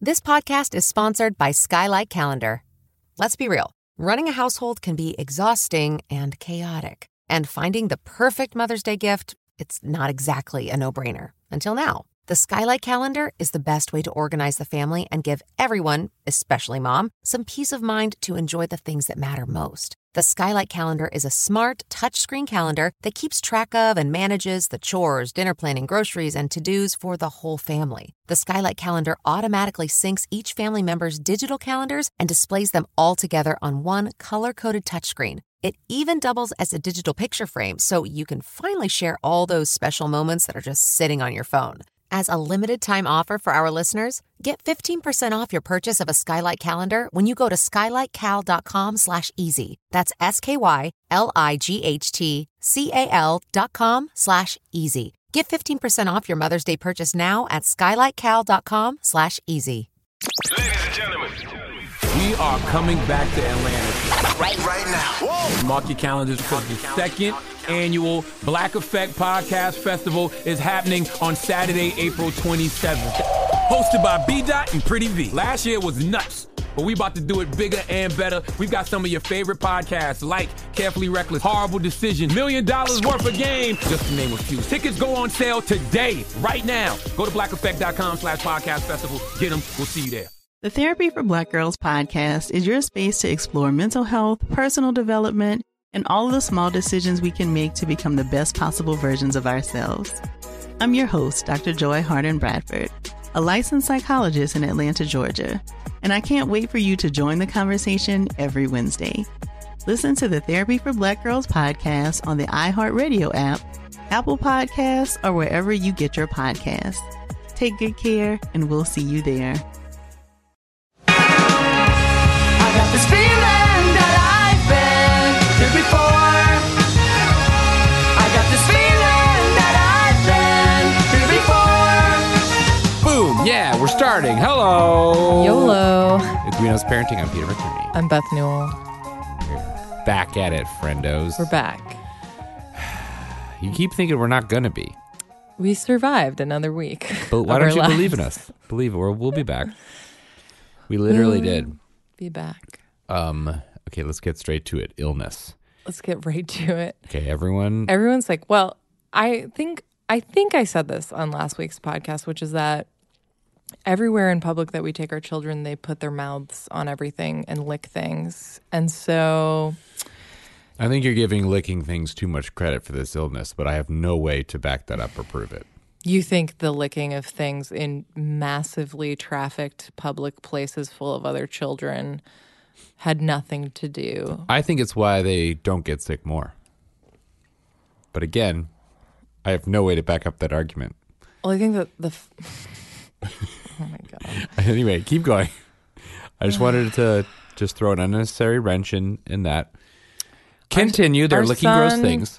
This podcast is sponsored by Skylight Calendar. Let's be real. Running a household can be exhausting and chaotic. And finding the perfect Mother's Day gift, it's not exactly a no-brainer. Until now. The Skylight Calendar is the best way to organize the family and give everyone, especially mom, some peace of mind to enjoy the things that matter most. The Skylight Calendar is a smart, touchscreen calendar that keeps track of and manages the chores, dinner planning, groceries, and to-dos for the whole family. The Skylight Calendar automatically syncs each family member's digital calendars and displays them all together on one color-coded touchscreen. It even doubles as a digital picture frame, so you can finally share all those special moments that are just sitting on your phone. As a limited-time offer for our listeners, get 15% off your purchase of a Skylight Calendar when you go to skylightcal.com/easy. That's SKYLIGHTCAL.com/easy. Get 15% off your Mother's Day purchase now at skylightcal.com/easy. Ladies and gentlemen, we are coming back to Atlanta. Right now. Whoa. Mark your calendars because the second annual Black Effect Podcast Festival is happening on Saturday, April 27th. Hosted by B-Dot and Pretty V. Last year was nuts, but we about to do it bigger and better. We've got some of your favorite podcasts like Carefully Reckless, Horrible Decision, $1 Million Worth of Game, just to name a few. Tickets go on sale today, right now. Go to blackeffect.com/podcast festival. Get them. We'll see you there. The Therapy for Black Girls podcast is your space to explore mental health, personal development, and all of the small decisions we can make to become the best possible versions of ourselves. I'm your host, Dr. Joy Harden Bradford, a licensed psychologist in Atlanta, Georgia, and I can't wait for you to join the conversation every Wednesday. Listen to the Therapy for Black Girls podcast on the iHeartRadio app, Apple Podcasts, or wherever you get your podcasts. Take good care, and we'll see you there. I got this feeling that I've been here before. I got this feeling that I've been here before. Boom! Yeah, we're starting. Hello. YOLO. It's Guido's Parenting. I'm Peter McCurney. I'm Beth Newell. We're back at it, friendos. We're back. You keep thinking we're not going to be. We survived another week. But why don't you believe in us? Believe it, or we'll be back. We literally did. Be back. Okay, let's get straight to it. Illness. Let's get right to it. Okay, everyone. Everyone's like, well, I think I said this on last week's podcast, which is that everywhere in public that we take our children, they put their mouths on everything and lick things. And so I think you're giving licking things too much credit for this illness, but I have no way to back that up or prove it. you think the licking of things in massively trafficked public places full of other children had nothing to do. I think it's why they don't get sick more. But again, I have no way to back up that argument. Well, I think that oh my God. Anyway, keep going. I just wanted to just throw an unnecessary wrench in that. Continue. They're licking gross things.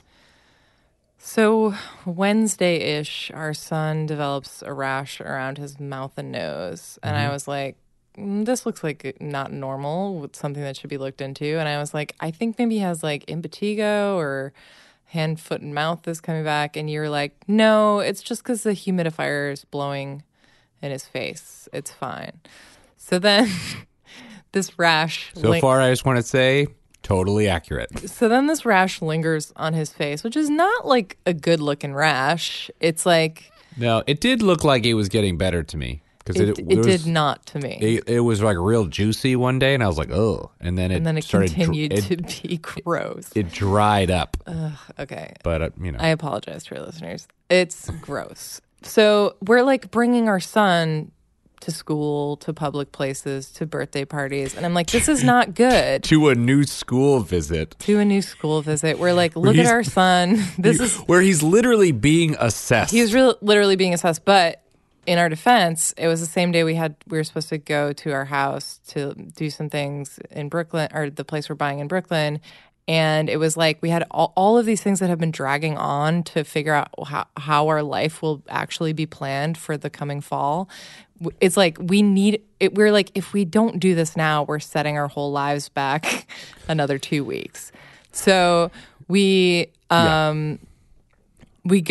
So Wednesday-ish, our son develops a rash around his mouth and nose. And I was like, this looks like not normal, something that should be looked into. And I was like, I think maybe he has like impetigo or hand, foot, and mouth is coming back. And you're like, no, it's just because the humidifier is blowing in his face. It's fine. So then this rash. So far, I just want to say, totally accurate. So then this rash lingers on his face, which is not like a good looking rash. It's like. No, it did look like it was getting better to me. It did not to me. It was like real juicy one day, and I was like, oh. And then it started continued to be gross. It dried up. Okay. But, I apologize to our listeners. It's gross. So we're like bringing our son to school, to public places, to birthday parties. And I'm like, this is not good. To a new school visit. We're like, look at our son. Where he's literally being assessed. He's literally being assessed. But in our defense, it was the same day we were supposed to go to our house to do some things in Brooklyn, or the place we're buying in Brooklyn. And it was like we had all of these things that have been dragging on to figure out how our life will actually be planned for the coming fall. It's like we need it. We're like, if we don't do this now, we're setting our whole lives back another 2 weeks. So we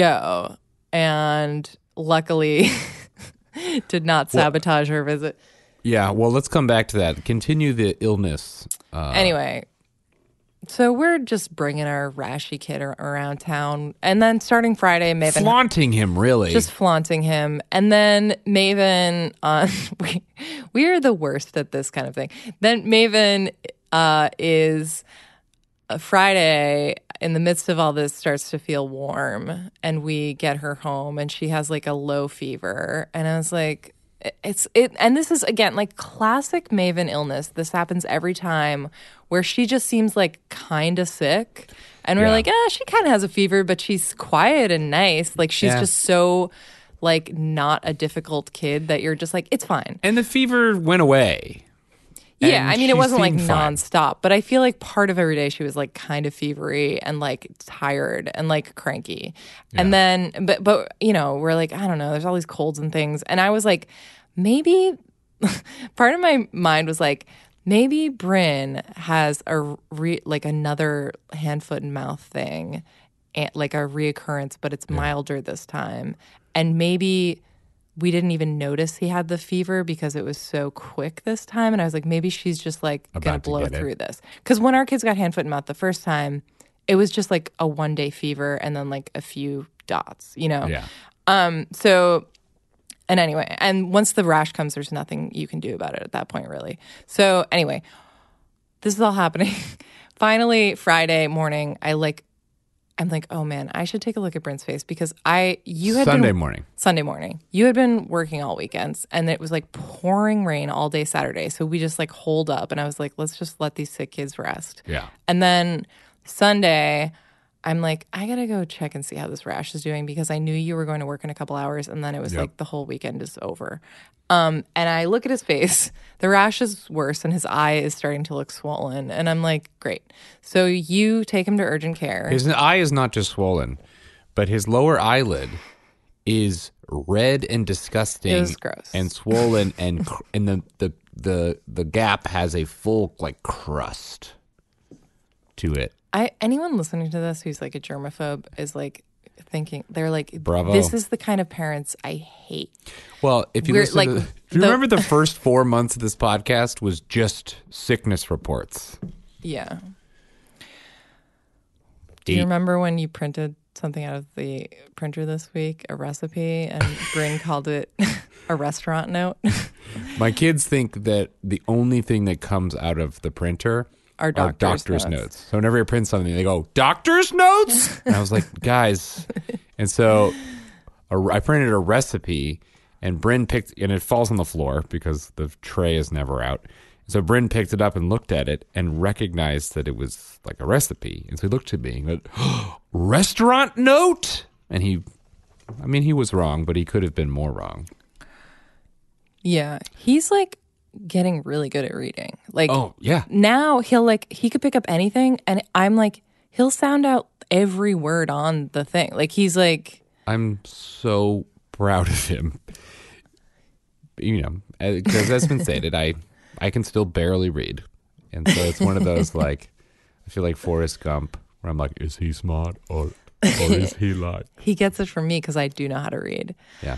go, and luckily did not sabotage our visit. Yeah, well, let's come back to that. Continue the illness. Anyway, so we're just bringing our rashy kid around town. And then starting Friday, Maven... Flaunting him, really. Just flaunting him. And then Maven... we are the worst at this kind of thing. Then Maven is... Friday, in the midst of all this, starts to feel warm. And we get her home, and she has like a low fever. And I was like... And this is again like classic Maven illness. This happens every time where she just seems like kind of sick, and we're like, she kind of has a fever, but she's quiet and nice. Like she's just so like not a difficult kid that you're just like, it's fine. And the fever went away. Yeah, I mean, it wasn't like fine. nonstop, but I feel like part of every day she was like kind of fevery and like tired and like cranky. Yeah. And then, but you know, we're like, I don't know, there's all these colds and things. And I was like, maybe part of my mind was like, maybe Bryn has like another hand, foot, and mouth thing, and like a reoccurrence, but it's milder this time. And maybe we didn't even notice he had the fever because it was so quick this time. And I was like, maybe she's just like going to blow through this. Because when our kids got hand, foot, and mouth the first time, it was just like a 1-day fever and then like a few dots, you know? Yeah. And anyway, and once the rash comes, there's nothing you can do about it at that point, really. So anyway, this is all happening. Finally, Friday morning, I'm like, oh man, I should take a look at Bryn's face because Sunday morning. You had been working all weekends and it was like pouring rain all day Saturday. So we just like holed up and I was like, let's just let these sick kids rest. Yeah. And then Sunday, I'm like, I gotta go check and see how this rash is doing because I knew you were going to work in a couple hours and then it was like the whole weekend is over. And I look at his face, the rash is worse and his eye is starting to look swollen. And I'm like, great. So you take him to urgent care. His eye is not just swollen, but his lower eyelid is red and disgusting. It was gross. And swollen and the gap has a full like crust to it. Anyone listening to this who's like a germaphobe is like thinking, they're like, bravo. This is the kind of parents I hate. Well, if you listen to do you remember the first 4 months of this podcast was just sickness reports? Yeah. Do you remember when you printed something out of the printer this week, a recipe, and Bryn called it a restaurant note? My kids think that the only thing that comes out of the printer are doctor's notes. So whenever I print something, they go, doctor's notes? And I was like, guys. And so I printed a recipe, and Bryn and it falls on the floor because the tray is never out. So Bryn picked it up and looked at it and recognized that it was like a recipe. And so he looked at me and went, restaurant note? And he was wrong, but he could have been more wrong. Yeah. He's like getting really good at reading. Like, oh, yeah. Now he could pick up anything and I'm like, he'll sound out every word on the thing. Like he's like, I'm so proud of him. You know, because as been stated, I can still barely read. And so it's one of those like, I feel like Forrest Gump where I'm like, is he smart or is he like? He gets it from me because I do know how to read. Yeah.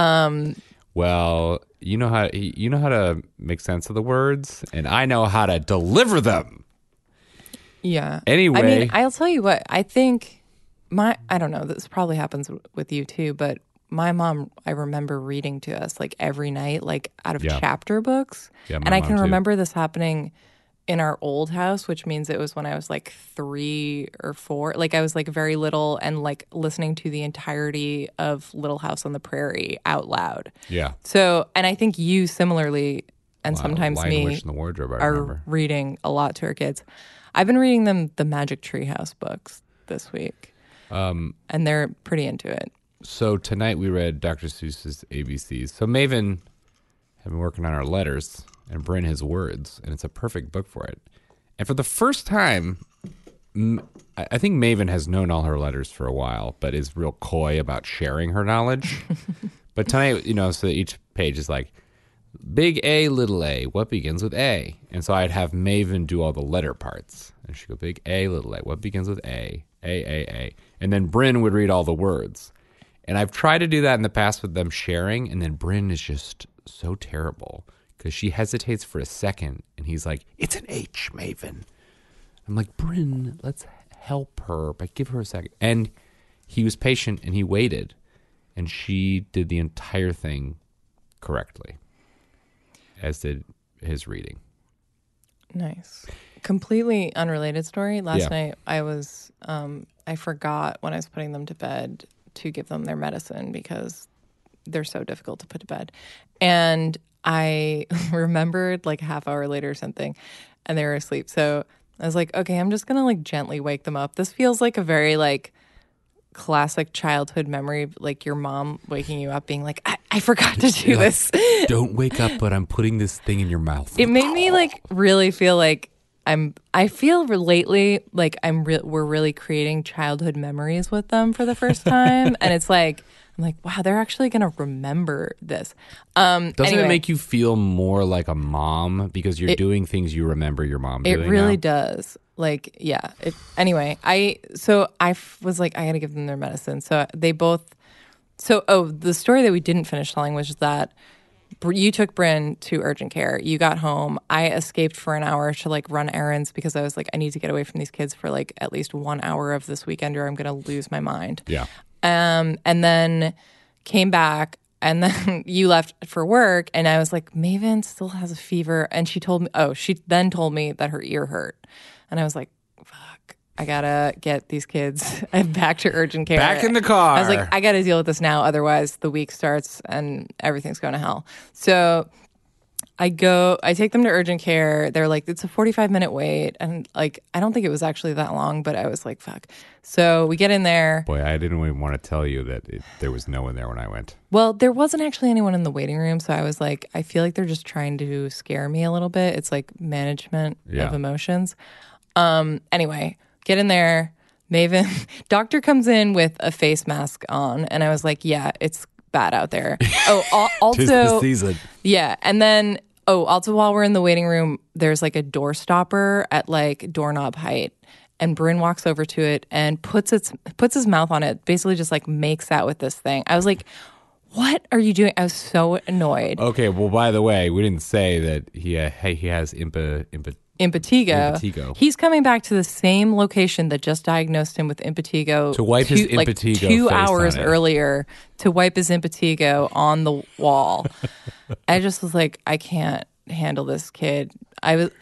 Well, you know how to make sense of the words, and I know how to deliver them. Yeah. Anyway, I mean, I'll tell you what. I think I don't know. This probably happens with you too, but my mom, I remember reading to us like every night, like out of chapter books. Yeah, and I can remember this happening in our old house, which means it was when I was like 3 or 4. Like I was like very little and like listening to the entirety of Little House on the Prairie out loud. Yeah. So, and I think you similarly, and sometimes Lion, me, Witch in the Wardrobe, I are remember. reading a lot to our kids. I've been reading them the Magic Treehouse books this week. And they're pretty into it. So tonight we read Dr. Seuss's ABCs. So Maven had been working on our letters and Bryn his words, and it's a perfect book for it. And for the first time, I think Maven has known all her letters for a while, but is real coy about sharing her knowledge. But tonight, you know, so each page is like, big A, little a, what begins with A? And so I'd have Maven do all the letter parts. And she'd go, big A, little a, what begins with A? A. And then Bryn would read all the words. And I've tried to do that in the past with them sharing, and then Bryn is just so terrible. because she hesitates for a second, and he's like, "It's an H, Maven." I'm like, "Bryn, let's help her, but give her a second." And he was patient, and he waited, and she did the entire thing correctly, as did his reading. Nice. Completely unrelated story. Last night I forgot when I was putting them to bed to give them their medicine because they're so difficult to put to bed. And I remembered like a half hour later or something, and they were asleep. So I was like, okay, I'm just going to like gently wake them up. This feels like a very like classic childhood memory, like your mom waking you up being like, I forgot to do this. Don't wake up, but I'm putting this thing in your mouth. It made me like really feel like I feel lately like we're really creating childhood memories with them for the first time. And it's like, I'm like, wow, they're actually going to remember this. Doesn't anyway, it make you feel more like a mom because you're doing things you remember your mom doing? It really now? does. Like, yeah. Anyway, was like, I got to give them their medicine. So they both. The story that we didn't finish telling was that you took Bryn to urgent care. You got home. I escaped for an hour to like run errands because I was like, I need to get away from these kids for like at least 1 hour of this weekend or I'm going to lose my mind. Yeah. And then came back, and then you left for work, and I was like, Maven still has a fever, and she then told me that her ear hurt, and I was like, fuck, I gotta get these kids back to urgent care. Back in the car. I was like, I gotta deal with this now, otherwise the week starts and everything's going to hell. So I take them to urgent care. They're like, it's a 45-minute wait. And like, I don't think it was actually that long, but I was like, fuck. So we get in there. Boy, I didn't even want to tell you that there was no one there when I went. Well, there wasn't actually anyone in the waiting room. So I was like, I feel like they're just trying to scare me a little bit. It's like management of emotions. Anyway, get in there. Maven, doctor comes in with a face mask on. And I was like, yeah, it's bad out there. Oh, also, 'Tis the season. Yeah, and then also while we're in the waiting room, there's like a door stopper at like doorknob height, and Bryn walks over to it and puts his mouth on it, basically just like makes out with this thing. I was like, what are you doing? I was so annoyed. Okay, well, by the way, we didn't say that he has impetigo. He's coming back to the same location that just diagnosed him with impetigo to wipe his impetigo 2 face hours on it. earlier, to wipe his impetigo on the wall. I just was like, I can't handle this kid. I was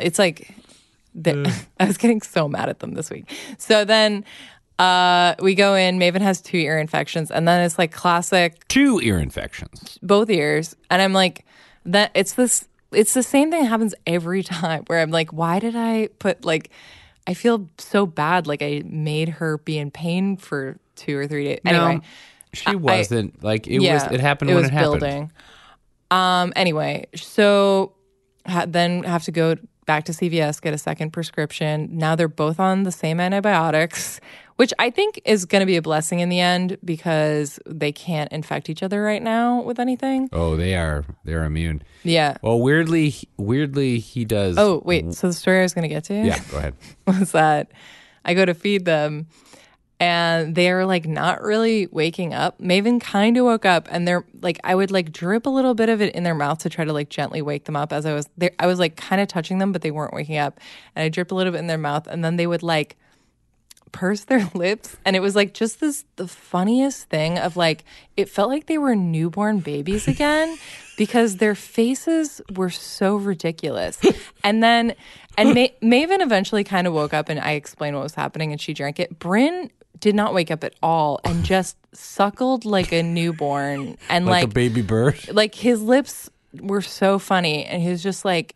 getting so mad at them this week. So then we go in. Maven has 2 ear infections, and then it's like classic 2 ear infections, both ears, and I'm like, that it's the same thing that happens every time where I'm like, why did I put like, I feel so bad. Like I made her be in pain for 2 or 3 days. Anyway, no, she wasn't it happened when it happened. Building. Anyway, so then have to go back to CVS, get a second prescription. Now they're both on the same antibiotics, which I think is going to be a blessing in the end because they can't infect each other right now with anything. Oh, they're immune. Yeah. Well, weirdly, he does. Oh, wait. So the story I was going to get to? Yeah, go ahead. Was that I go to feed them and they're like not really waking up. Maven kind of woke up and they're like, I would like drip a little bit of it in their mouth to try to like gently wake them up as I was there. I was like kind of touching them, but they weren't waking up. And I dripped a little bit in their mouth and then they would like purse their lips. And it was like just the funniest thing of like, it felt like they were newborn babies again because their faces were so ridiculous. And then, Maven eventually kind of woke up and I explained what was happening and she drank it. Bryn did not wake up at all and just suckled like a newborn and like a baby bird. Like his lips were so funny and he was just like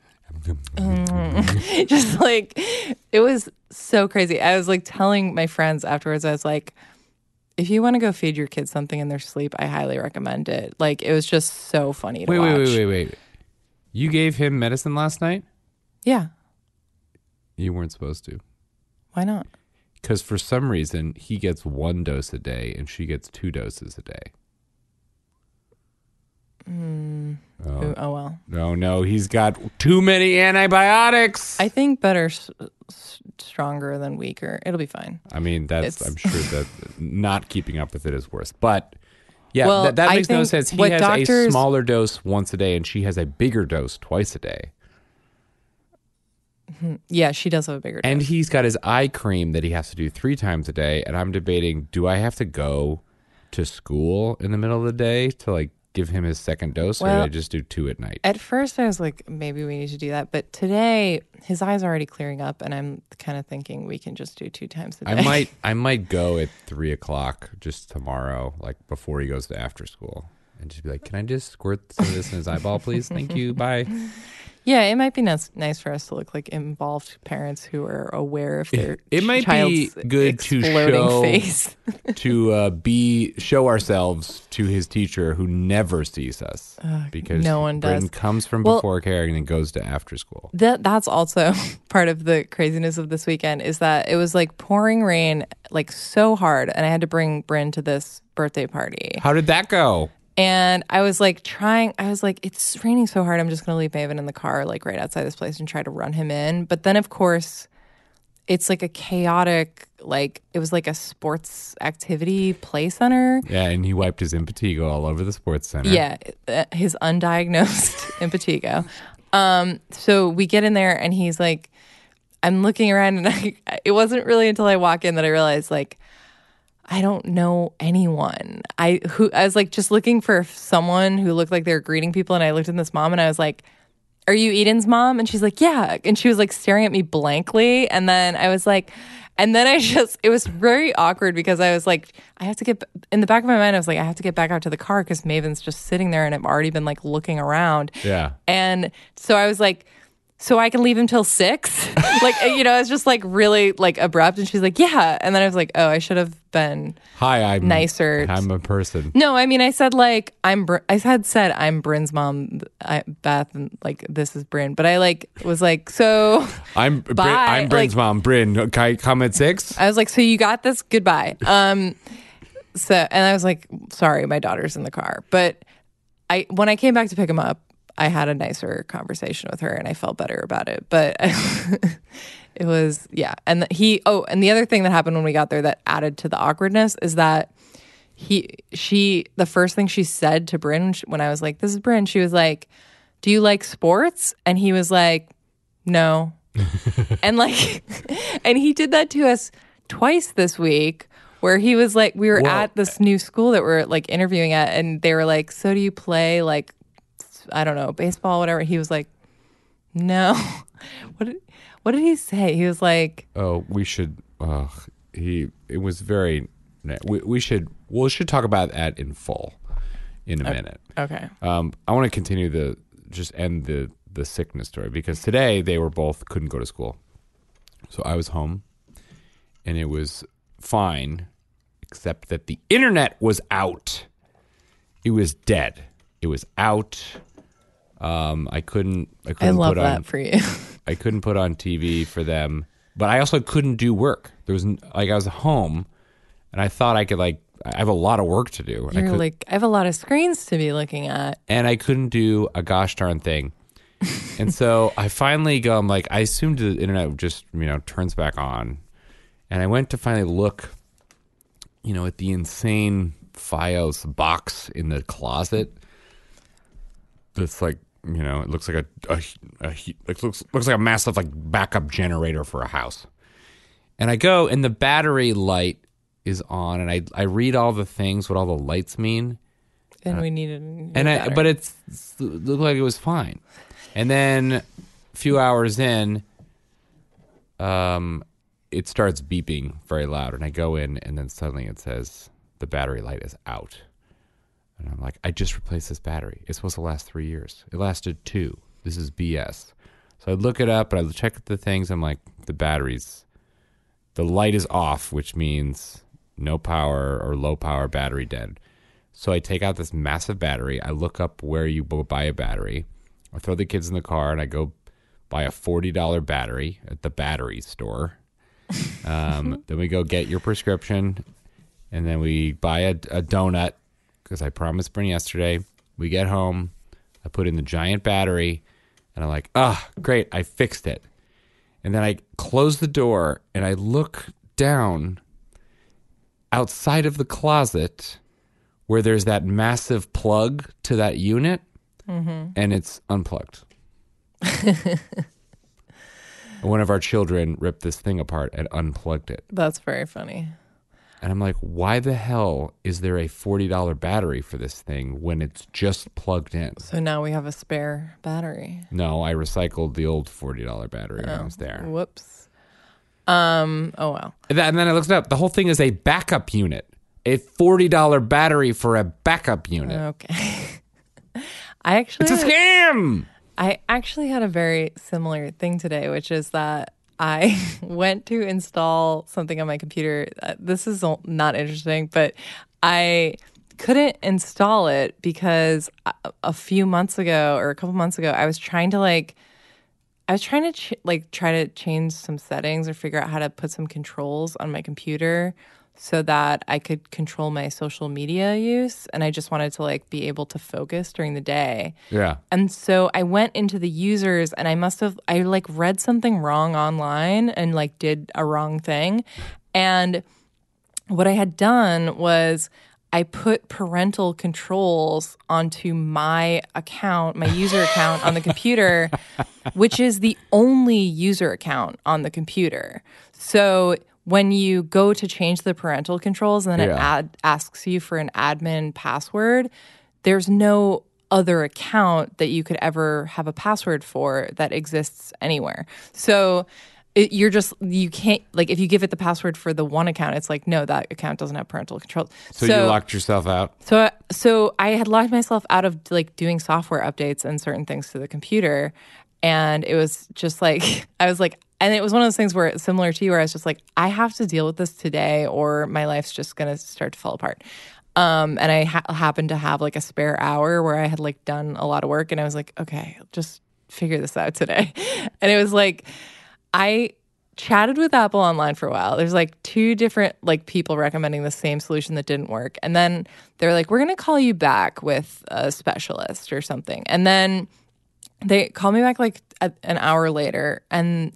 just like it was so crazy. I was like telling my friends afterwards, I was like, if you want to go feed your kids something in their sleep, I highly recommend it. Like it was just so funny to watch. Wait. You gave him medicine last night? Yeah. You weren't supposed to. Why not? Because for some reason, he gets 1 dose a day and she gets 2 doses a day. Oh, well. No, he's got too many antibiotics. I think better stronger than weaker. It'll be fine. I mean, I'm sure that not keeping up with it is worse. But Yeah, Well, that I makes no think sense. He what has a doctors- smaller dose once a day, and she has a bigger dose twice a day. Yeah, she does have a bigger And dose. he's got his eye cream that he has to do 3 times a day. And I'm debating, do I have to go to school in the middle of the day to like give him his second dose, or do Well, I just do 2 at night? At first, I was like, maybe we need to do that. But today, his eye's already clearing up, and I'm kind of thinking we can just do 2 times a day. I might go at 3 o'clock just tomorrow, like before he goes to after school, and just be like, can I just squirt some of this in his eyeball, please? Thank you. Bye. Yeah, it might be nice for us to look like involved parents who are aware of their It might child's be good to exploding show face. to show ourselves to his teacher who never sees us because no one Bryn does. comes from Well- before care and then goes to after school. That's also part of the craziness of this weekend is that it was like pouring rain, like so hard, and I had to bring Bryn to this birthday party. How did that go? And I was like it's raining so hard, I'm just gonna leave Maven in the car, like right outside this place and try to run him in. But then of course it's like a chaotic, like it was like a sports activity play center. Yeah, and he wiped his impetigo all over the sports center. Yeah, his undiagnosed impetigo. So we get in there and he's like, I'm looking around and it wasn't really until I walk in that I realized like, I don't know anyone. I was like just looking for someone who looked like they were greeting people, and I looked at this mom and I was like, "Are you Eden's mom?" And she's like, "Yeah." And she was like staring at me blankly, and then I was like, it was very awkward because I was like, I have to get in the back of my mind. I was like, I have to get back out to the car because Maven's just sitting there, and I've already been like looking around. Yeah. And so I was like, so I can leave him till 6? Like, it's just like really like abrupt. And she's like, yeah. And then I was like, oh, I should have been Hi, I'm nicer. I'm a person. No, I mean, I said like, I'm Bryn's mom, Beth, and like, this is Bryn. But I like, was like, so I'm bye. Bryn's Like, mom. Bryn, can I come at 6? I was like, so you got this? Goodbye. And I was like, sorry, my daughter's in the car. But when I came back to pick him up, I had a nicer conversation with her and I felt better about it. But it was, yeah. And and the other thing that happened when we got there that added to the awkwardness is that the first thing she said to Bryn when I was like, this is Bryn, she was like, do you like sports? And he was like, no. And like, and he did that to us twice this week where he was like, we were at this new school that we're like interviewing at, and they were like, so do you play like, I don't know, baseball, whatever. He was like, no. What did he say? He was like, oh, we should. It was very. We should talk about that in full in a minute. okay. I want to continue end the sickness story because today they were both couldn't go to school, so I was home, and it was fine, except that the internet was out. It was dead. It was out. I couldn't I love put that on, for you. I couldn't put on TV for them, but I also couldn't do work. There was I was home, and I thought I could I have a lot of work to do. And You're like, I have a lot of screens to be looking at. and I couldn't do a gosh darn thing. And so I finally go, I'm like, I assumed the internet just, turns back on. And I went to finally look, at the insane Fios box in the closet. That's like, it looks like looks like a massive backup generator for a house. And I go, and the battery light is on, and I read all the things, what all the lights mean. And we needed But it looked like it was fine. And then a few hours in, it starts beeping very loud, and I go in, and then suddenly it says the battery light is out. And I'm like, I just replaced this battery. It's supposed to last 3 years. It lasted 2. This is BS. So I look it up, and I check the things. I'm like, the light is off, which means no power or low power battery dead. So I take out this massive battery. I look up where you buy a battery. I throw the kids in the car, and I go buy a $40 battery at the battery store. Then we go get your prescription, and then we buy a donut because I promised Bryn yesterday. We get home. I put in the giant battery, and I'm like, great, I fixed it. And then I close the door, and I look down outside of the closet where there's that massive plug to that unit, and it's unplugged. One of our children ripped this thing apart and unplugged it. That's very funny. And I'm like, why the hell is there a $40 battery for this thing when it's just plugged in? So now we have a spare battery. No, I recycled the old $40 battery when I was there. Whoops. Oh, well. And then I looked it up. The whole thing is a backup unit. A $40 battery for a backup unit. Okay. It's a scam! I actually had a very similar thing today, which is that I went to install something on my computer. This is not interesting, but I couldn't install it because a few months ago or a couple months ago, I was trying to try to change some settings or figure out how to put some controls on my computer so that I could control my social media use. And I just wanted to be able to focus during the day. Yeah. And so I went into the users and I read something wrong online and did a wrong thing. And what I had done was I put parental controls onto my account, my user account on the computer, which is the only user account on the computer. So when you go to change the parental controls and then it asks you for an admin password, there's no other account that you could ever have a password for that exists anywhere. So you can't, if you give it the password for the one account, it's no, that account doesn't have parental controls. So you locked yourself out? So I had locked myself out of doing software updates and certain things to the computer. And it was just and it was one of those things where, similar to you, where I was just I have to deal with this today or my life's just going to start to fall apart. And I happened to have a spare hour where I had done a lot of work and I was okay, I'll just figure this out today. And it was I chatted with Apple online for a while. There's two different people recommending the same solution that didn't work. And then they're we're going to call you back with a specialist or something. And then they called me back an hour later and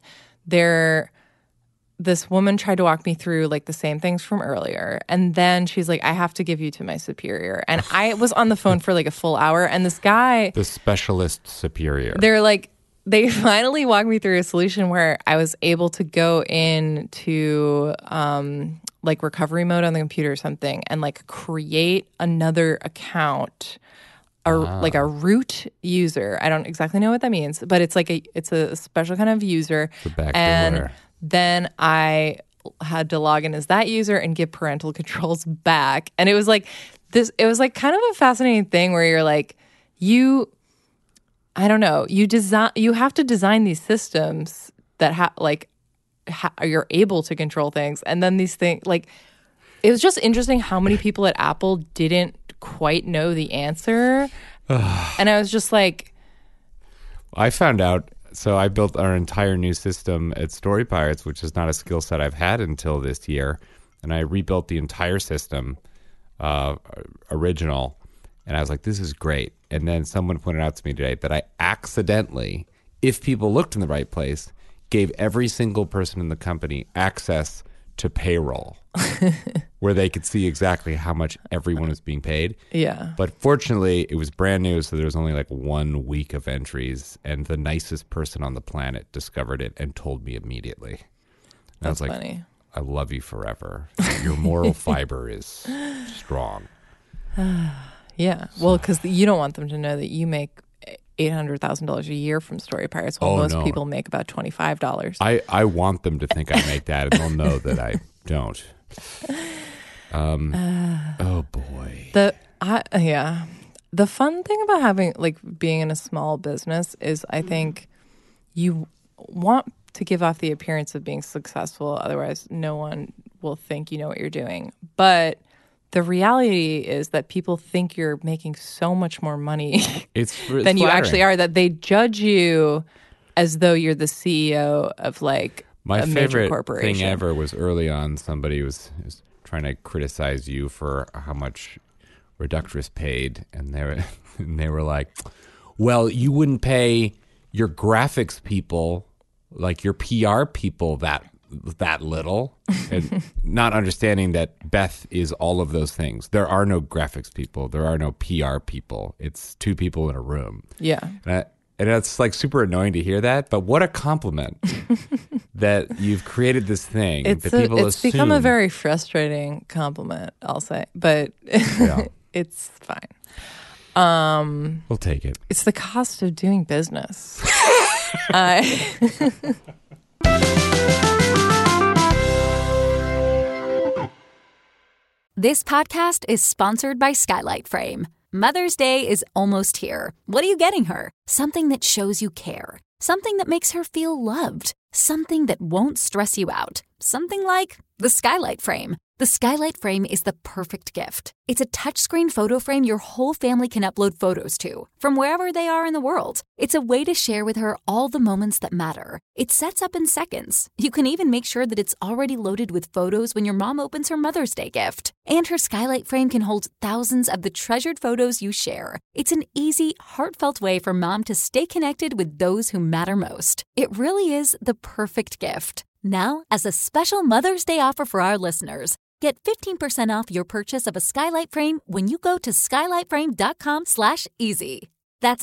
this woman tried to walk me through the same things from earlier. And then she's I have to give you to my superior. And I was on the phone for a full hour. And this guy, the specialist superior, they finally walked me through a solution where I was able to go into recovery mode on the computer or something and create another account, a root user. I don't exactly know what that means, but it's it's a special kind of user. And then I had to log in as that user and give parental controls back. And it was this. It was kind of a fascinating thing where you're I don't know. You have to design these systems that you're able to control things, and then these things it was just interesting how many people at Apple didn't quite know the answer, and I was just I found out. So I built our entire new system at Story Pirates, which is not a skill set I've had until this year, and I rebuilt the entire system, original. And I was this is great. And then someone pointed out to me today that I accidentally, if people looked in the right place, gave every single person in the company access to payroll, where they could see exactly how much everyone was being paid. Yeah. But fortunately, it was brand new, so there was only 1 week of entries, and the nicest person on the planet discovered it and told me immediately. And That's I was funny. I love you forever. Your moral fiber is strong. Yeah. Well, because you don't want them to know that you make $800,000 a year from Story Pirates, while most people make about $25. I want them to think I make that, and they'll know that I don't. Oh boy. The fun thing about having being in a small business is I think you want to give off the appearance of being successful. Otherwise, no one will think you know what you're doing. But the reality is that people think you're making so much more money than you actually are, that they judge you as though you're the CEO of my a major favorite corporation. thing ever was early on, somebody was trying to criticize you for how much Reductress paid, and they were like, well, you wouldn't pay your graphics people, your PR people, that little and not understanding that Beth is all of those things. There are no graphics people. There are no PR people. It's two people in a room. Yeah. And it's like super annoying to hear that, but what a compliment that you've created this thing that people it's assume. become a very frustrating compliment, I'll say, but it's fine. We'll take it. It's the cost of doing business. This podcast is sponsored by Skylight Frame. Mother's Day is almost here. What are you getting her? Something that shows you care. Something that makes her feel loved. Something that won't stress you out. Something like the Skylight Frame. The Skylight Frame is the perfect gift. It's a touchscreen photo frame your whole family can upload photos to, from wherever they are in the world. It's a way to share with her all the moments that matter. It sets up in seconds. You can even make sure that it's already loaded with photos when your mom opens her Mother's Day gift. And her Skylight Frame can hold thousands of the treasured photos you share. It's an easy, heartfelt way for mom to stay connected with those who matter most. It really is the perfect gift. Now, as a special Mother's Day offer for our listeners, get 15% off your purchase of a Skylight Frame when you go to skylightframe.com/easy. That's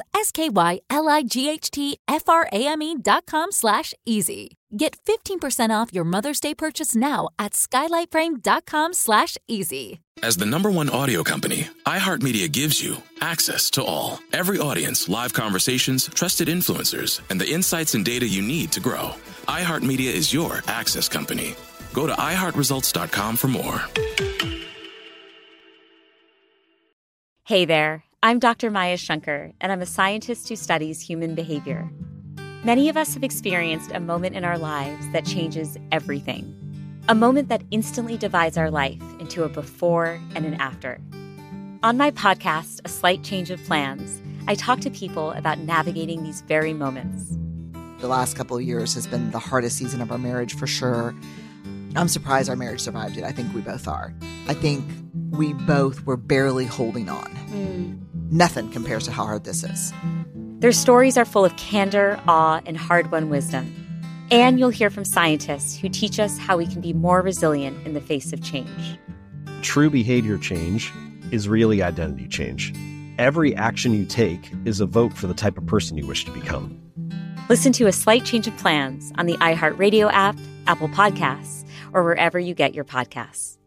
SKYLIGHTFRAME.com/easy. Get 15% off your Mother's Day purchase now at skylightframe.com/easy. As the #1 audio company, iHeartMedia gives you access to all. Every audience, live conversations, trusted influencers, and the insights and data you need to grow. iHeartMedia is your access company. Go to iHeartResults.com for more. Hey there, I'm Dr. Maya Shankar, and I'm a scientist who studies human behavior. Many of us have experienced a moment in our lives that changes everything. A moment that instantly divides our life into a before and an after. On my podcast, A Slight Change of Plans, I talk to people about navigating these very moments. The last couple of years has been the hardest season of our marriage for sure. I'm surprised our marriage survived it. I think we both are. I think we both were barely holding on. Nothing compares to how hard this is. Their stories are full of candor, awe, and hard-won wisdom. And you'll hear from scientists who teach us how we can be more resilient in the face of change. True behavior change is really identity change. Every action you take is a vote for the type of person you wish to become. Listen to A Slight Change of Plans on the iHeartRadio app, Apple Podcasts, or wherever you get your podcasts.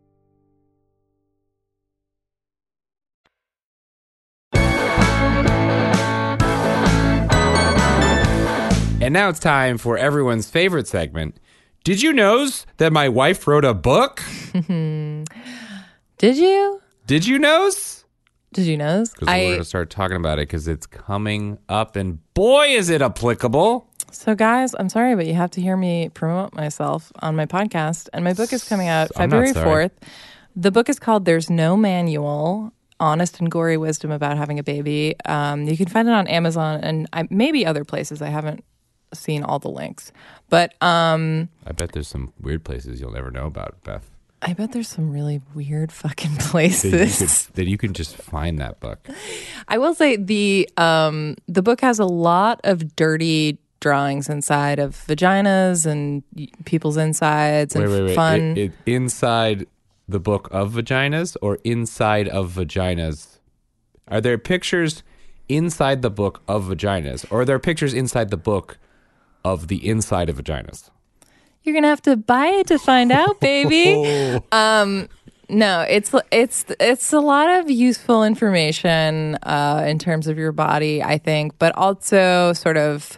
And now it's time for everyone's favorite segment. Did you know that my wife wrote a book? Did you? Did you know? Did you know? Because we're going to start talking about it because it's coming up, and boy, is it applicable. So, guys, I'm sorry, but you have to hear me promote myself on my podcast. And my book is coming out February 4th. The book is called There's No Manual, Honest and Gory Wisdom About Having a Baby. You can find it on Amazon and maybe other places. I haven't seen all the links. But I bet there's some weird places you'll never know about, Beth. I bet there's some really weird fucking places that you can just find that book. I will say the book has a lot of dirty drawings inside of vaginas and people's insides and fun. Inside the book of vaginas or inside of vaginas? Are there pictures inside the book of vaginas, or are there pictures inside the book of the inside of vaginas? You're gonna have to buy it to find out, baby. No, it's a lot of useful information in terms of your body, I think, but also sort of,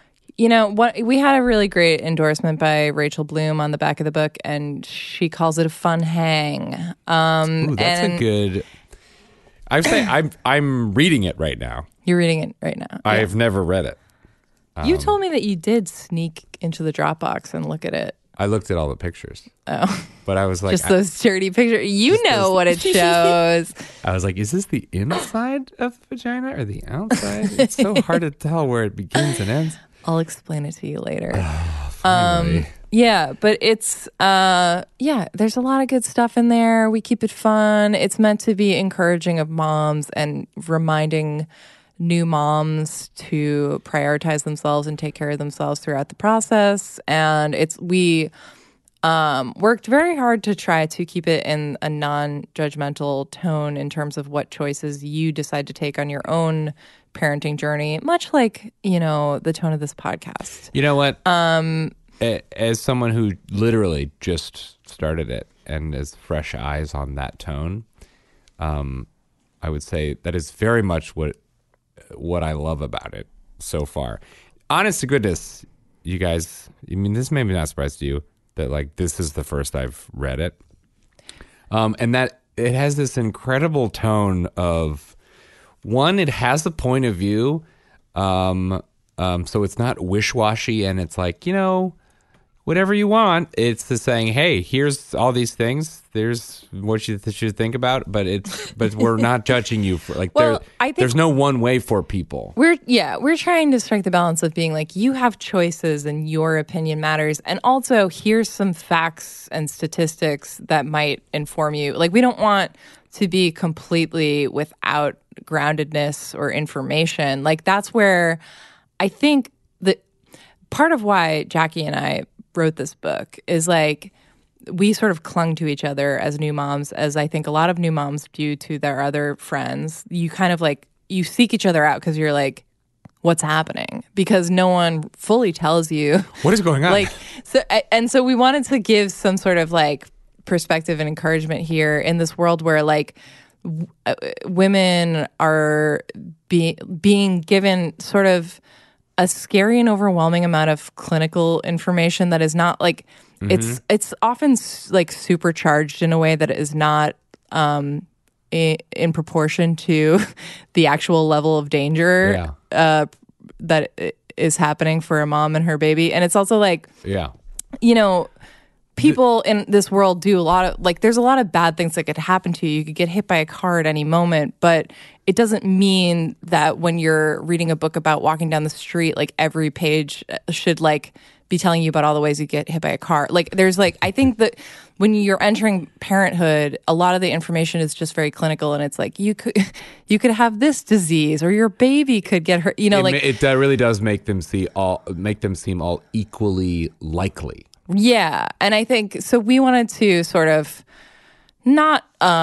we had a really great endorsement by Rachel Bloom on the back of the book, and she calls it a fun hang. That's a good. I say I'm reading it right now. You're reading it right now. I've never read it. You told me that you did sneak into the Dropbox and look at it. I looked at all the pictures. Oh. But I was like... Just those dirty pictures. You know what it shows. I was like, is this the inside of the vagina or the outside? It's so hard to tell where it begins and ends. I'll explain it to you later. Finally. Yeah, but it's... there's a lot of good stuff in there. We keep it fun. It's meant to be encouraging of moms and reminding new moms to prioritize themselves and take care of themselves throughout the process. And we worked very hard to try to keep it in a non-judgmental tone in terms of what choices you decide to take on your own parenting journey, much like, the tone of this podcast. You know what? As someone who literally just started it and has fresh eyes on that tone, I would say that is very much what I love about it so far. Honest to goodness, you guys, this may be not a surprise to you that like this is the first I've read it. And that it has this incredible tone of, one, it has a point of view. So it's not wish-washy and it's like, whatever you want. It's the saying, hey, here's all these things. There's what you should think about, but we're not judging you for like. Well, I think there's no one way for people. We're trying to strike the balance of being like, you have choices and your opinion matters, and also here's some facts and statistics that might inform you. Like, we don't want to be completely without groundedness or information. Like, that's where I think that part of why Jackie and I wrote this book is like we sort of clung to each other as new moms, as I think a lot of new moms do to their other friends. You kind of like, you seek each other out because you're like, what's happening? Because no one fully tells you what is going on. Like, so we wanted to give some sort of like perspective and encouragement here in this world where like women are being given sort of a scary and overwhelming amount of clinical information that is not like it's often like supercharged in a way that is not in proportion to the actual level of danger that is happening for a mom and her baby. And it's also like people in this world do a lot of like there's a lot of bad things that could happen to you. You could get hit by a car at any moment, but it doesn't mean that when you're reading a book about walking down the street, like every page should like be telling you about all the ways you get hit by a car. Like there's like, I think that when you're entering parenthood, a lot of the information is just very clinical, and it's like you could have this disease or your baby could get hurt. It really does make them seem all equally likely. Yeah, and I think so. We wanted to sort of not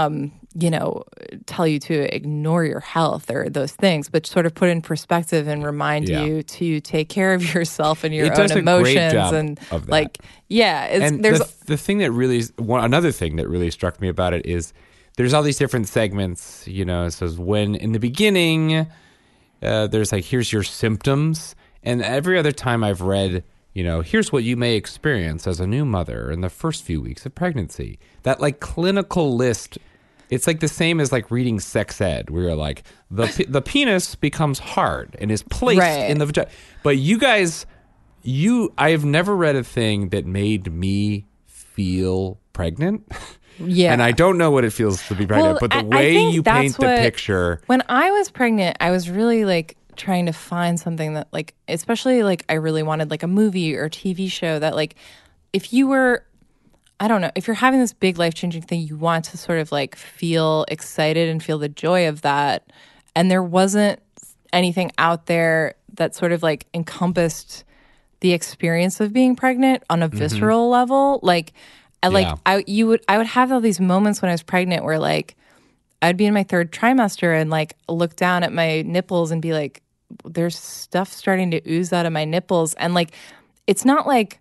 tell you to ignore your health or those things, but sort of put in perspective and remind you to take care of yourself and your own emotions. And of that. Like, there's the thing that really another thing that really struck me about it is there's all these different segments. It says when in the beginning, there's like here's your symptoms, and every other time I've read, here's what you may experience as a new mother in the first few weeks of pregnancy. That like clinical list. It's like the same as like reading sex ed, where you're like the penis becomes hard and is placed in the vagina. But you guys, I have never read a thing that made me feel pregnant. Yeah, and I don't know what it feels to be pregnant, but the way you paint the picture. When I was pregnant, I was really like trying to find something that like, especially like I really wanted like a movie or TV show that like, if you were. I don't know, if you're having this big life-changing thing, you want to sort of like feel excited and feel the joy of that. And there wasn't anything out there that sort of like encompassed the experience of being pregnant on a visceral level. Like, I would have all these moments when I was pregnant where like I'd be in my third trimester and like look down at my nipples and be like, there's stuff starting to ooze out of my nipples. And like, it's not like,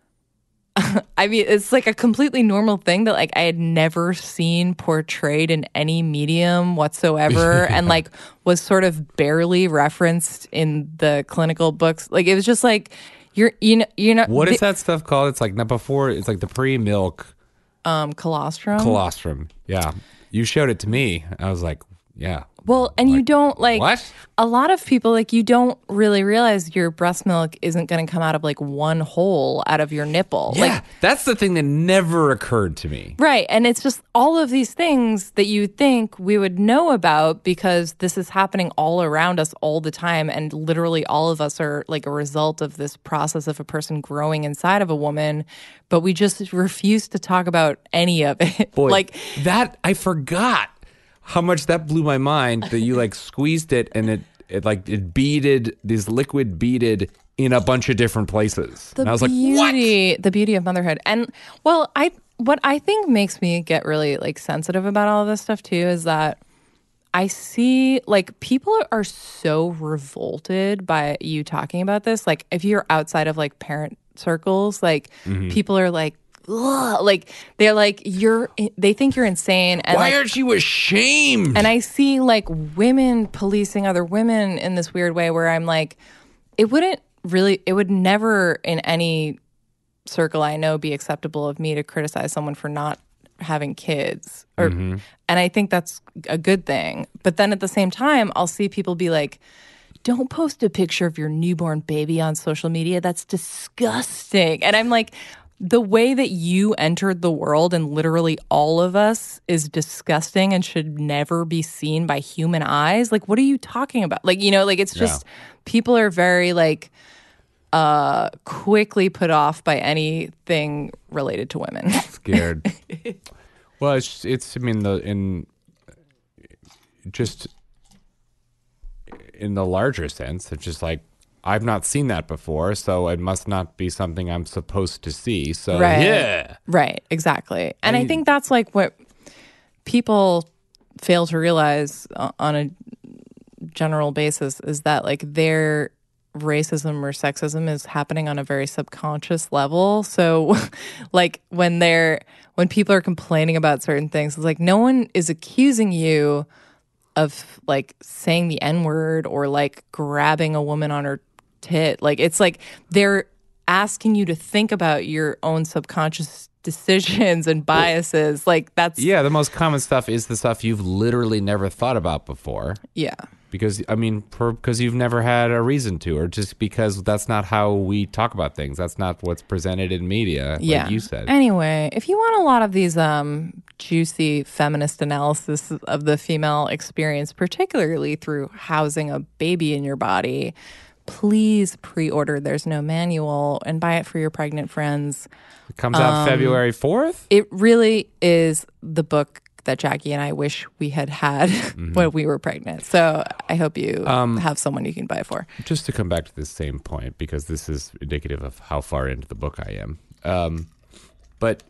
I mean, it's like a completely normal thing that like I had never seen portrayed in any medium whatsoever and like was sort of barely referenced in the clinical books. Like it was just like you're not. What is that stuff called? It's like not before. It's like the pre-milk colostrum. Colostrum. Yeah, you showed it to me. I was like, yeah. Well, and you don't like what? A lot of people like you don't really realize your breast milk isn't going to come out of like one hole out of your nipple. Yeah, like, that's the thing that never occurred to me. Right, and it's just all of these things that you think we would know about because this is happening all around us all the time, and literally all of us are like a result of this process of a person growing inside of a woman, but we just refuse to talk about any of it. Boy, like that I forgot. How much that blew my mind that you like squeezed it and it beaded, this liquid beaded in a bunch of different places. The And I was like, beauty, the beauty of motherhood. And well, what I think makes me get really like sensitive about all of this stuff too is that I see like people are so revolted by you talking about this. Like if you're outside of like parent circles, like people are like, ugh, like they're like they think you're insane. And why like, aren't you ashamed? And I see like women policing other women in this weird way where I'm like, it would never in any circle I know be acceptable of me to criticize someone for not having kids. And I think that's a good thing. But then at the same time, I'll see people be like, don't post a picture of your newborn baby on social media. That's disgusting. And I'm like, the way that you entered the world and literally all of us is disgusting and should never be seen by human eyes. Like, what are you talking about? Like, you know, like it's just people are very like quickly put off by anything related to women. Scared. Well, it's I mean in the larger sense, it's just like I've not seen that before, so it must not be something I'm supposed to see. So Right, exactly. And I think that's like what people fail to realize on a general basis is that like their racism or sexism is happening on a very subconscious level. So like when people are complaining about certain things, it's like no one is accusing you of like saying the N-word or like grabbing a woman on her tit. Like it's like they're asking you to think about your own subconscious decisions and biases. Like that's the most common stuff is the stuff you've literally never thought about before. Yeah. Because, I mean, because you've never had a reason to, or just because that's not how we talk about things. That's not what's presented in media, like you said. Anyway, if you want a lot of these juicy feminist analysis of the female experience, particularly through housing a baby in your body, please pre-order There's No Manual and buy it for your pregnant friends. It comes out February 4th? It really is the book that Jackie and I wish we had when we were pregnant. So I hope you have someone you can buy it for. Just to come back to this same point, because this is indicative of how far into the book I am. But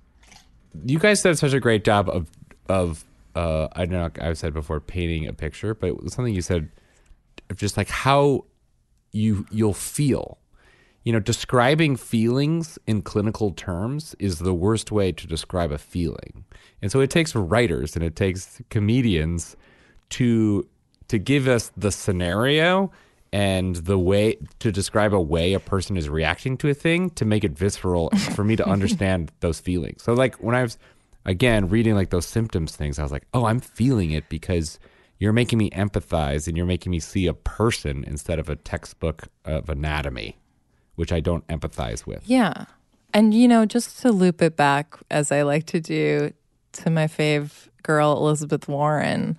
you guys did such a great job of I don't know, I've said before, painting a picture, but it was something you said of just like how you'll feel. You know, describing feelings in clinical terms is the worst way to describe a feeling. And so it takes writers and it takes comedians to give us the scenario and the way to describe a way a person is reacting to a thing to make it visceral for me to understand those feelings. So like when I was, again, reading like those symptoms things, I was like, oh, I'm feeling it because you're making me empathize and you're making me see a person instead of a textbook of anatomy, which I don't empathize with. Yeah. And, you know, just to loop it back, as I like to do, to my fave girl, Elizabeth Warren,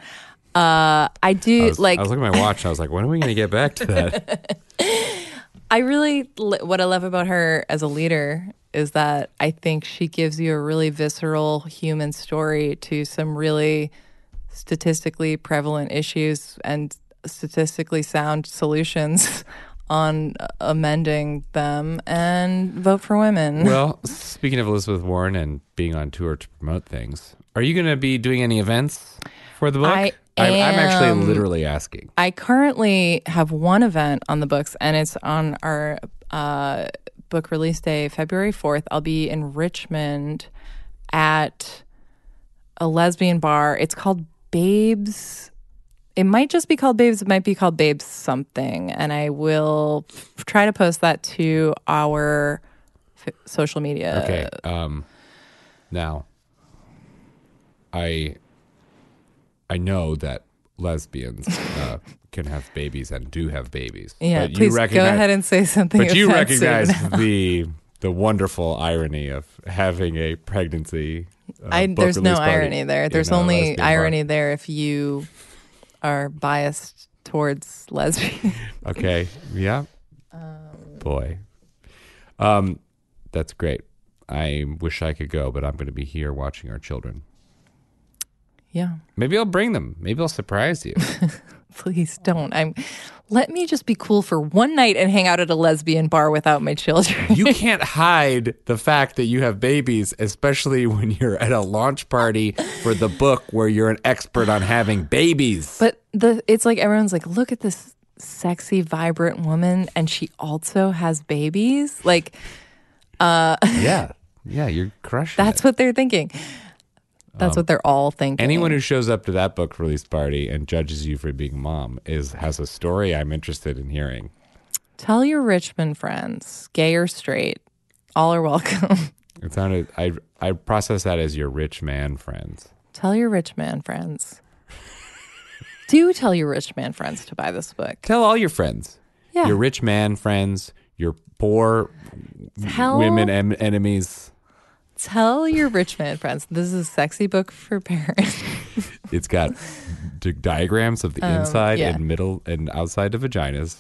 I was looking at my watch and I was like, when are we going to get back to that? What I love about her as a leader is that I think she gives you a really visceral human story to some really statistically prevalent issues and statistically sound solutions on amending them, and vote for women. Well, speaking of Elizabeth Warren and being on tour to promote things, are you going to be doing any events for the book? I'm actually literally asking. I currently have one event on the books, and it's on our book release day, February 4th. I'll be in Richmond at a lesbian bar. It's called Babes. It might just be called Babes. It might be called Babes something. And I will try to post that to our social media. Okay. Now, I know that lesbians can have babies and do have babies. Yeah, but please go ahead and say something. But you recognize the wonderful irony of having a pregnancy. There's no irony there. There's only irony there if you are biased towards lesbians. Okay. Yeah. Boy. That's great. I wish I could go, but I'm going to be here watching our children. Yeah. Maybe I'll bring them. Maybe I'll surprise you. Please don't. Let me just be cool for one night and hang out at a lesbian bar without my children. You can't hide the fact that you have babies, especially when you're at a launch party for the book where you're an expert on having babies. But it's like everyone's like, look at this sexy, vibrant woman, and she also has babies. Like, yeah, you're crushing. That's what they're thinking. That's what they're all thinking. Anyone who shows up to that book release party and judges you for being a mom has a story I'm interested in hearing. Tell your Richmond friends, gay or straight, all are welcome. It sounded. I process that as your rich man friends. Tell your rich man friends. Do tell your rich man friends to buy this book. Tell all your friends. Yeah. Your rich man friends. Your poor women enemies. Tell your rich man friends. This is a sexy book for parents. It's got diagrams of the inside and middle and outside of vaginas.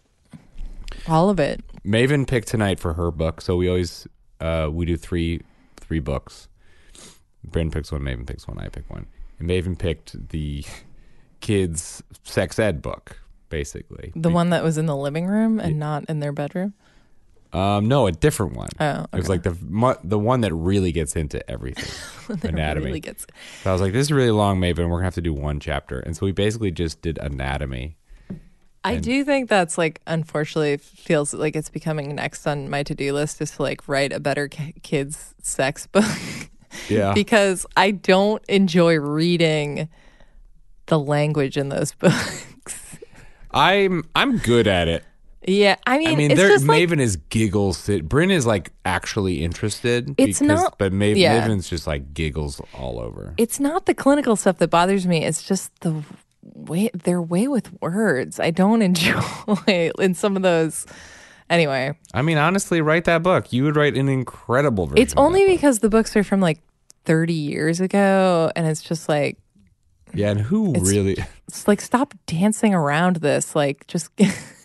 All of it. Maven picked tonight for her book, so we always we do three books. Bryn picks one, Maven picks one, I pick one. And Maven picked the kids' sex ed book, basically. The one that was in the living room and not in their bedroom? No, a different one. Oh, okay. It was like the one that really gets into everything. Anatomy. Really gets... So I was like, this is really long, Maven. We're going to have to do one chapter. And so we basically just did anatomy. I do think that's like, unfortunately, feels like it's becoming next on my to-do list is to like write a better kids sex book. Yeah. Because I don't enjoy reading the language in those books. I'm good at it. Yeah, I mean it's there, just Maven like, is giggles. Bryn is like actually interested. It's not, but Maven's just like giggles all over. It's not the clinical stuff that bothers me. It's just the way their way with words. I don't enjoy in some of those. Anyway, I mean, honestly, write that book. You would write an incredible version. It's only because the books are from like 30 years ago, and it's just like, yeah, and who really? It's like, stop dancing around this. Like, just.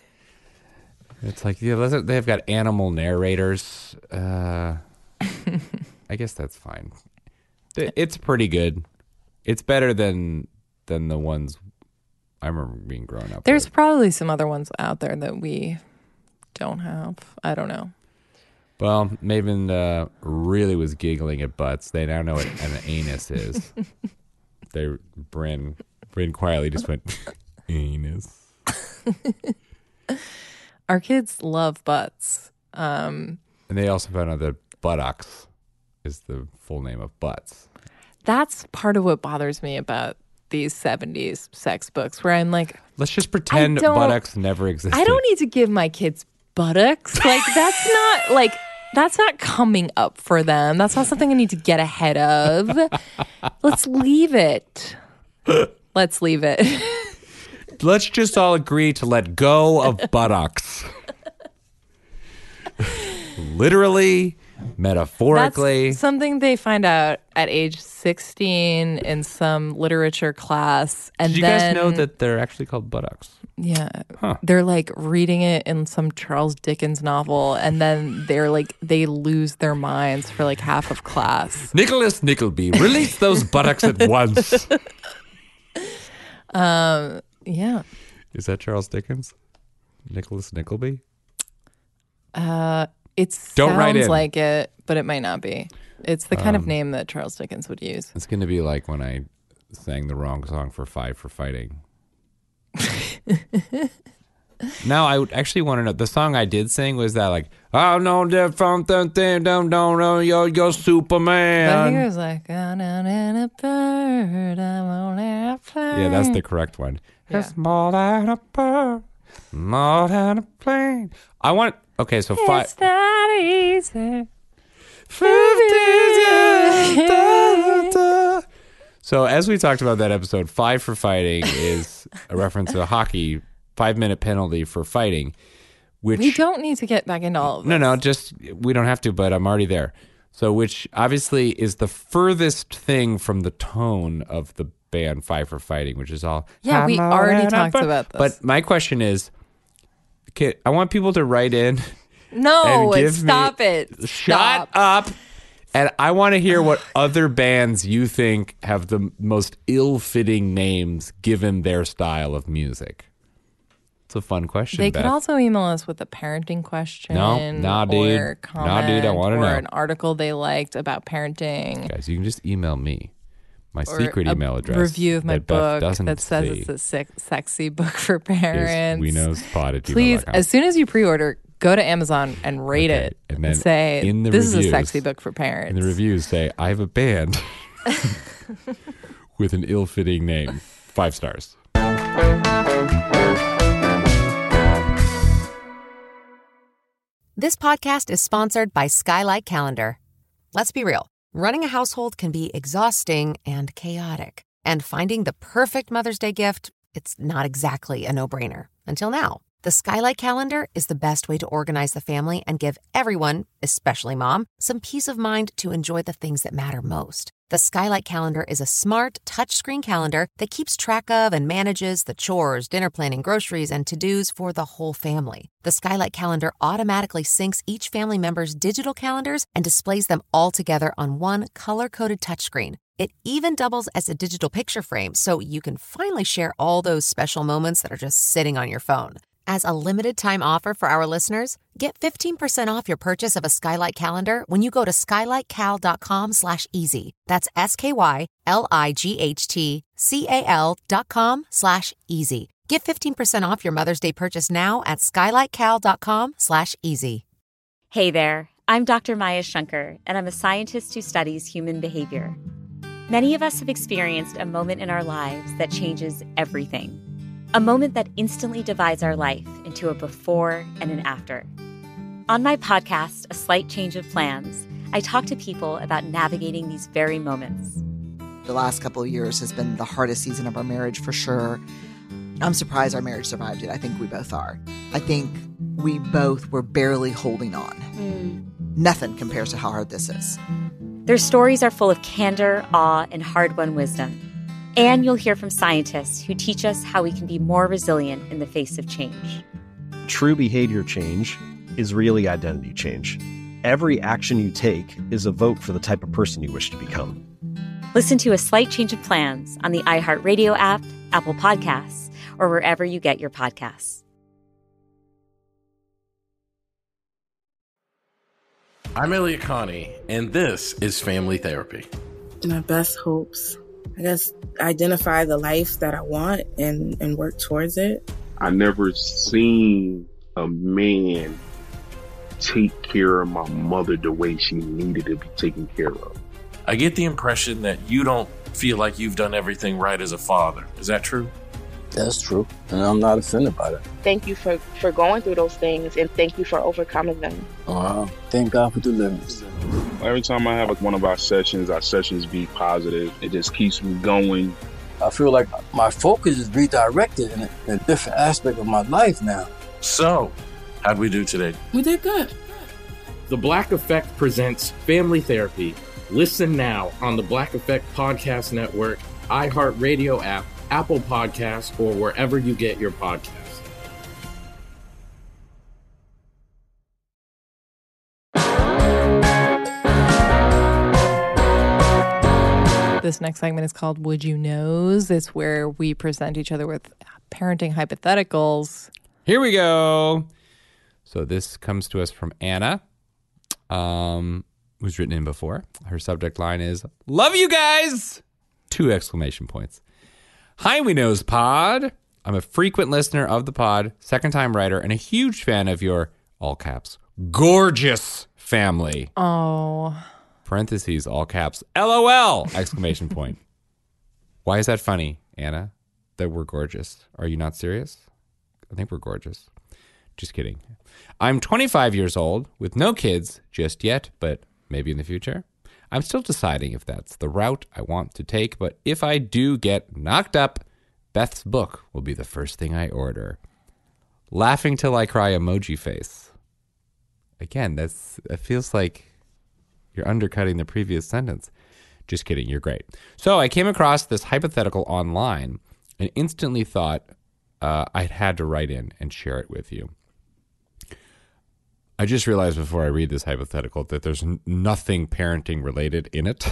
It's like, yeah, they've got animal narrators. I guess that's fine. It's pretty good. It's better than the ones I remember being grown up There's with. probably some other ones out there that we don't have. I don't know. Well, Maven really was giggling at butts. They now know what an anus is. Bryn quietly just went, anus. Our kids love butts. And they also found out that buttocks is the full name of butts. That's part of what bothers me about these 70s sex books, where I'm like, let's just pretend buttocks never existed. I don't need to give my kids buttocks. Like, that's not coming up for them. That's not something I need to get ahead of. Let's leave it. Let's leave it. Let's just all agree to let go of buttocks. Literally, metaphorically. That's something they find out at age 16 in some literature class. And Did you guys know that they're actually called buttocks? Yeah. Huh. They're like reading it in some Charles Dickens novel, and then they're like, they lose their minds for like half of class. Nicholas Nickleby, release those buttocks at once. Yeah. Is that Charles Dickens? Nicholas Nickleby? It Don't write sounds in. like it, but it might not be. It's the kind of name that Charles Dickens would use. It's going to be like when I sang the wrong song for Five for Fighting. Now, I would actually want to know. The song I did sing was that like, I know that from don't know you're Superman. But I think it was like, I'm on a bird, I'm on a plane. Yeah, that's the correct one. Yeah. It's more than a bird, more than a plane. I want, okay, so It's not easy. So as we talked about that episode, 5 for Fighting is a reference to a hockey 5-minute penalty for fighting, which We don't need to get back into all of this. no, just we don't have to, but I'm already there. So which obviously is the furthest thing from the tone of the band 5 for Fighting, which is all Yeah, we already talked about this. But my question is, I want people to write in. No, and give stop me, it. Shut Stop. up. And I want to hear what other bands you think have the most ill-fitting names given their style of music. It's a fun question, They Beth. could also email us with a parenting question. Nah, dude. Or comment, Nah, dude, I wanna or know. an article they liked about parenting. Guys, you can just email me. My Or secret a email address. review of my that Beth book doesn't that says see it's a sexy book for is parents. WeKnowsPod@gmail.com. Please, as soon as you pre-order, go to Amazon and rate it And then say, in the this is reviews- a sexy book for parents. In the reviews, say, I have a band with an ill-fitting name. 5 stars. This podcast is sponsored by Skylight Calendar. Let's be real. Running a household can be exhausting and chaotic. And finding the perfect Mother's Day gift, it's not exactly a no-brainer. Until now. The Skylight Calendar is the best way to organize the family and give everyone, especially mom, some peace of mind to enjoy the things that matter most. The Skylight Calendar is a smart, touchscreen calendar that keeps track of and manages the chores, dinner planning, groceries, and to-dos for the whole family. The Skylight Calendar automatically syncs each family member's digital calendars and displays them all together on one color-coded touchscreen. It even doubles as a digital picture frame, so you can finally share all those special moments that are just sitting on your phone. As a limited-time offer for our listeners, get 15% off your purchase of a Skylight Calendar when you go to skylightcal.com/easy. That's SKYLIGHTCAL.com/easy. Get 15% off your Mother's Day purchase now at skylightcal.com/easy. Hey there, I'm Dr. Maya Shankar, and I'm a scientist who studies human behavior. Many of us have experienced a moment in our lives that changes everything. A moment that instantly divides our life into a before and an after. On my podcast, A Slight Change of Plans, I talk to people about navigating these very moments. The last couple of years has been the hardest season of our marriage for sure. I'm surprised our marriage survived it. I think we both are. I think we both were barely holding on. Nothing compares to how hard this is. Their stories are full of candor, awe, and hard-won wisdom. And you'll hear from scientists who teach us how we can be more resilient in the face of change. True behavior change is really identity change. Every action you take is a vote for the type of person you wish to become. Listen to A Slight Change of Plans on the iHeartRadio app, Apple Podcasts, or wherever you get your podcasts. I'm Elliot Connie, and this is Family Therapy. My best hopes, I guess, identify the life that I want and work towards it. I never seen a man take care of my mother the way she needed to be taken care of. I get the impression that you don't feel like you've done everything right as a father. Is that true? That's true, and I'm not offended by that. Thank you for going through those things, and thank you for overcoming them. Wow. Thank God for deliverance. Every time I have one of our sessions be positive. It just keeps me going. I feel like my focus is redirected in a different aspect of my life now. So, how'd we do today? We did good. The Black Effect presents Family Therapy. Listen now on the Black Effect Podcast Network, iHeartRadio app, Apple Podcasts, or wherever you get your podcasts. This next segment is called Would You Knows? It's where we present each other with parenting hypotheticals. Here we go. So this comes to us from Anna, who's written in before. Her subject line is, love you guys! 2 exclamation points. Hi, We Knows Pod. I'm a frequent listener of the pod, second-time writer, and a huge fan of your, all caps, gorgeous family. Oh. Parentheses, all caps, LOL! Exclamation point. Why is that funny, Anna? That we're gorgeous. Are you not serious? I think we're gorgeous. Just kidding. I'm 25 years old with no kids just yet, but maybe in the future. I'm still deciding if that's the route I want to take, but if I do get knocked up, Beth's book will be the first thing I order. Laughing till I cry emoji face. Again, it feels like you're undercutting the previous sentence. Just kidding, you're great. So I came across this hypothetical online and instantly thought I'd had to write in and share it with you. I just realized before I read this hypothetical that there's nothing parenting related in it.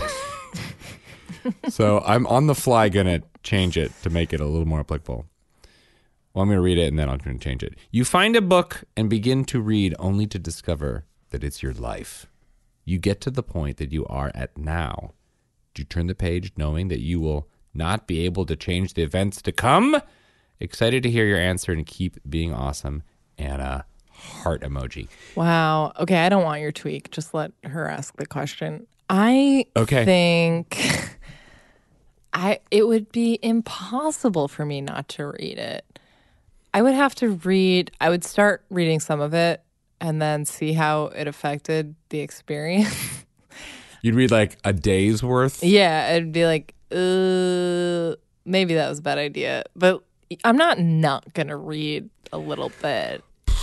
So I'm on the fly going to change it to make it a little more applicable. Well, I'm going to read it and then I'm going to change it. You find a book and begin to read only to discover that it's your life. You get to the point that you are at now. Do you turn the page knowing that you will not be able to change the events to come? Excited to hear your answer and keep being awesome. Anna, heart emoji. Wow. Okay, I don't want your tweak. Just let her ask the question. I think it would be impossible for me not to read it. I would start reading some of it and then see how it affected the experience. You'd read like a day's worth? Yeah, it'd be like, maybe that was a bad idea. But I'm not going to read a little bit.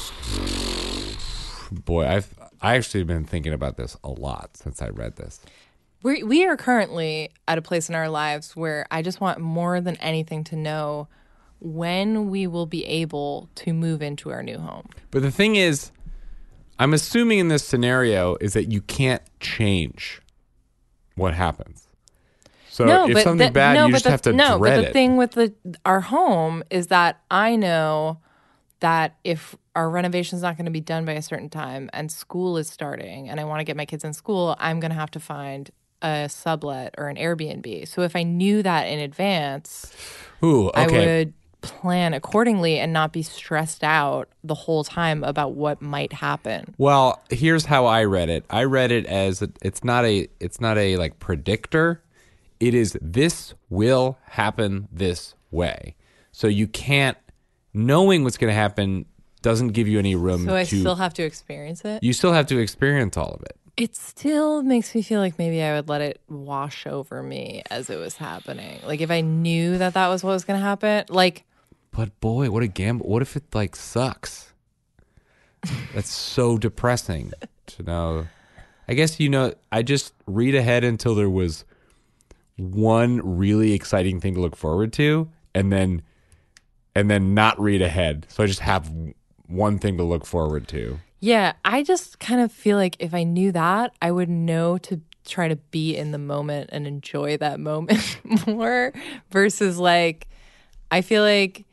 Boy, I've actually been thinking about this a lot since I read this. We are currently at a place in our lives where I just want more than anything to know when we will be able to move into our new home. But the thing is, I'm assuming in this scenario is that you can't change what happens. So if something bad, you just have to dread it. But the thing with our home is that I know that if our renovation is not going to be done by a certain time and school is starting and I want to get my kids in school, I'm going to have to find a sublet or an Airbnb. So if I knew that in advance, I would plan accordingly and not be stressed out the whole time about what might happen. Well, here's how I read it. I read it as it's not a like predictor. It is this will happen this way. So you can't, knowing what's going to happen doesn't give you any room So I still have to experience it? You still have to experience all of it. It still makes me feel like maybe I would let it wash over me as it was happening. Like if I knew that was what was going to happen, like. But boy, what a gamble. What if it like sucks? That's so depressing to know. I guess, I just read ahead until there was one really exciting thing to look forward to and then not read ahead. So I just have one thing to look forward to. Yeah, I just kind of feel like if I knew that, I would know to try to be in the moment and enjoy that moment more versus like, I feel like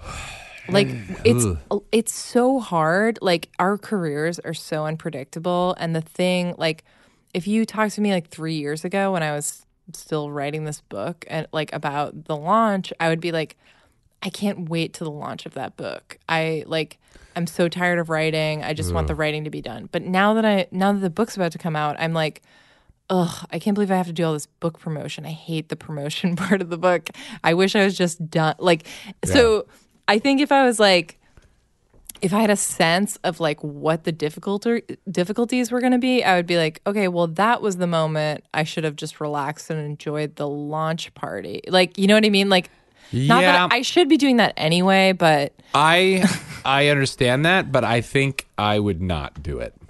it's so hard. Like our careers are so unpredictable. And the thing, like if you talked to me like 3 years ago when I was still writing this book and like about the launch, I would be like, I can't wait till the launch of that book. I'm so tired of writing. I just want the writing to be done. But now that the book's about to come out, I'm like, I can't believe I have to do all this book promotion. I hate the promotion part of the book. I wish I was just done. So I think if I had a sense of like what the difficulties were going to be, I would be like, okay, well, that was the moment I should have just relaxed and enjoyed the launch party. Like, you know what I mean? Like, not that I should be doing that anyway, but I understand that, but I think I would not do it.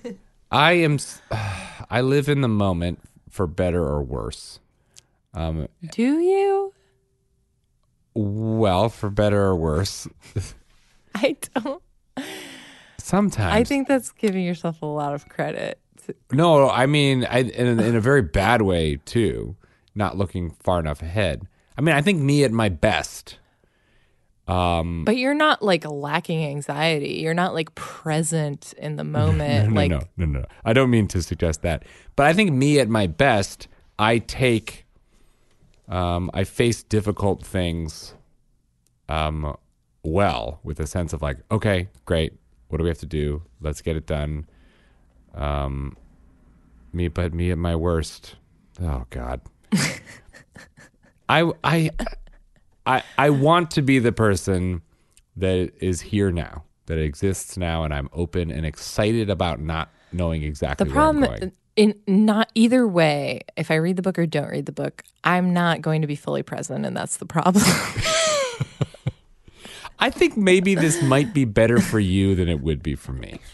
I live in the moment for better or worse. Do you? Well, for better or worse. I don't. Sometimes. I think that's giving yourself a lot of credit. No, I mean, in a very bad way, too. Not looking far enough ahead. I mean, I think me at my best. But you're not like lacking anxiety. You're not like present in the moment. No. I don't mean to suggest that. But I think me at my best, I face difficult things well, with a sense of like, okay, great. What do we have to do? Let's get it done. Me at my worst. Oh God. I want to be the person that is here now, that exists now, and I'm open and excited about not knowing exactly where I'm going. In not either way, if I read the book or don't read the book, I'm not going to be fully present, and that's the problem. I think maybe this might be better for you than it would be for me.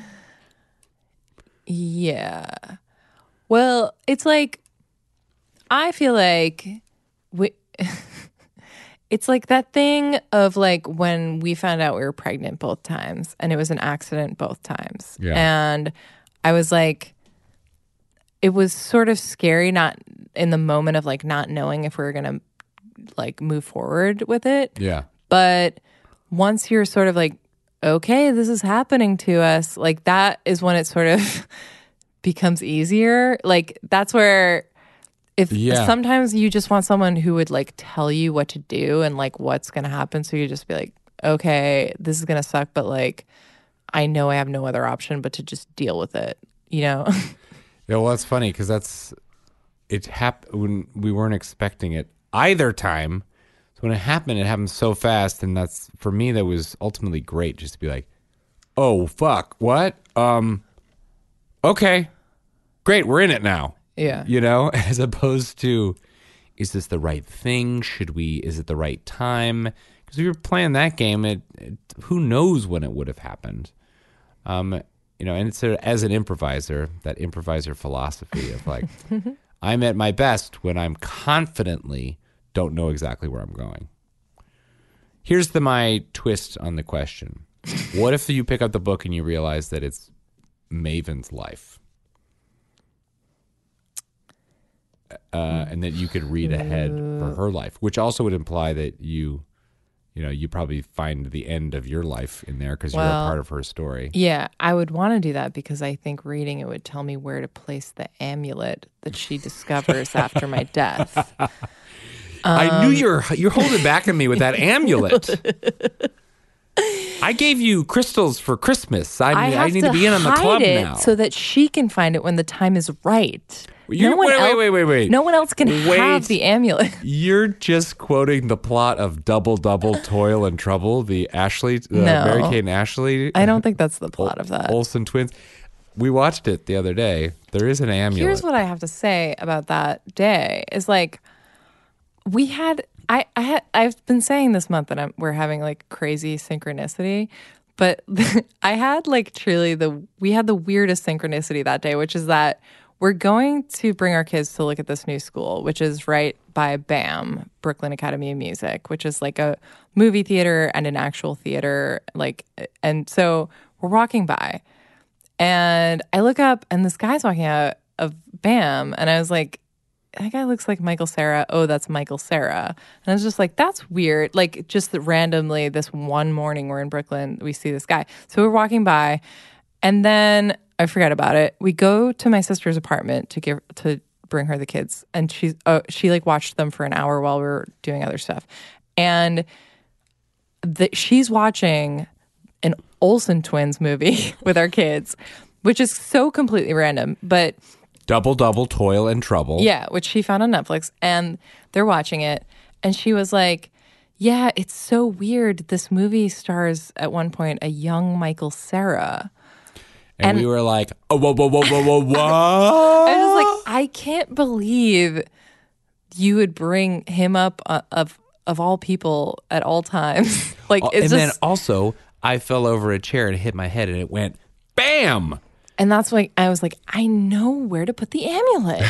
Yeah. Well, it's like, I feel like It's like that thing of like when we found out we were pregnant both times and it was an accident both times. Yeah. And I was like, it was sort of scary, not in the moment of like not knowing if we were going to like move forward with it. Yeah. But once you're sort of like, okay, this is happening to us, like that is when it sort of becomes easier. Like that's where sometimes you just want someone who would like tell you what to do and like what's going to happen. So you just be like, okay, this is going to suck, but like, I know I have no other option but to just deal with it, you know? Yeah, well, that's funny because it happened when we weren't expecting it either time. So when it happened so fast, and that's, for me, that was ultimately great just to be like, oh, fuck, what? Okay, great, we're in it now. Yeah. You know, as opposed to, is this the right thing? Is it the right time? Because if you're playing that game, who knows when it would have happened? You know, and it's as an improviser, that improviser philosophy of like, I'm at my best when I'm confidently don't know exactly where I'm going. Here's my twist on the question. What if you pick up the book and you realize that it's Maven's life? And that you could read ahead for her life, which also would imply that you probably find the end of your life in there because you're a part of her story. Yeah, I would want to do that because I think reading it would tell me where to place the amulet that she discovers after my death. I knew you're holding back on me with that amulet. I gave you crystals for Christmas. I need to be in on the club now. So that she can find it when the time is right. Wait. No one else can have the amulet. You're just quoting the plot of Double Double Toil and Trouble, the Mary Kate and Ashley. I don't think that's the plot of that. Olsen twins. We watched it the other day. There is an amulet. Here's what I have to say about that day is like I've been saying this month that we're having like crazy synchronicity, but I had like truly we had the weirdest synchronicity that day, which is that we're going to bring our kids to look at this new school, which is right by BAM, Brooklyn Academy of Music, which is like a movie theater and an actual theater. And so we're walking by and I look up and this guy's walking out of BAM and I was like, that guy looks like Michael Cera. Oh, that's Michael Cera. And I was just like, that's weird. Like just randomly this one morning we're in Brooklyn, we see this guy. So we're walking by and then I forget about it. We go to my sister's apartment to bring her the kids, and she like watched them for an hour while we were doing other stuff, and she's watching an Olsen Twins movie with our kids, which is so completely random, but Double Double Toil and Trouble. Yeah, which she found on Netflix, and they're watching it, and she was like, "Yeah, it's so weird. This movie stars at one point a young Michael Cera." And we were like, oh, whoa. I was like, I can't believe you would bring him up of all people at all times. Like, it's then also, I fell over a chair and hit my head, and it went bam. And that's why I was like, I know where to put the amulet.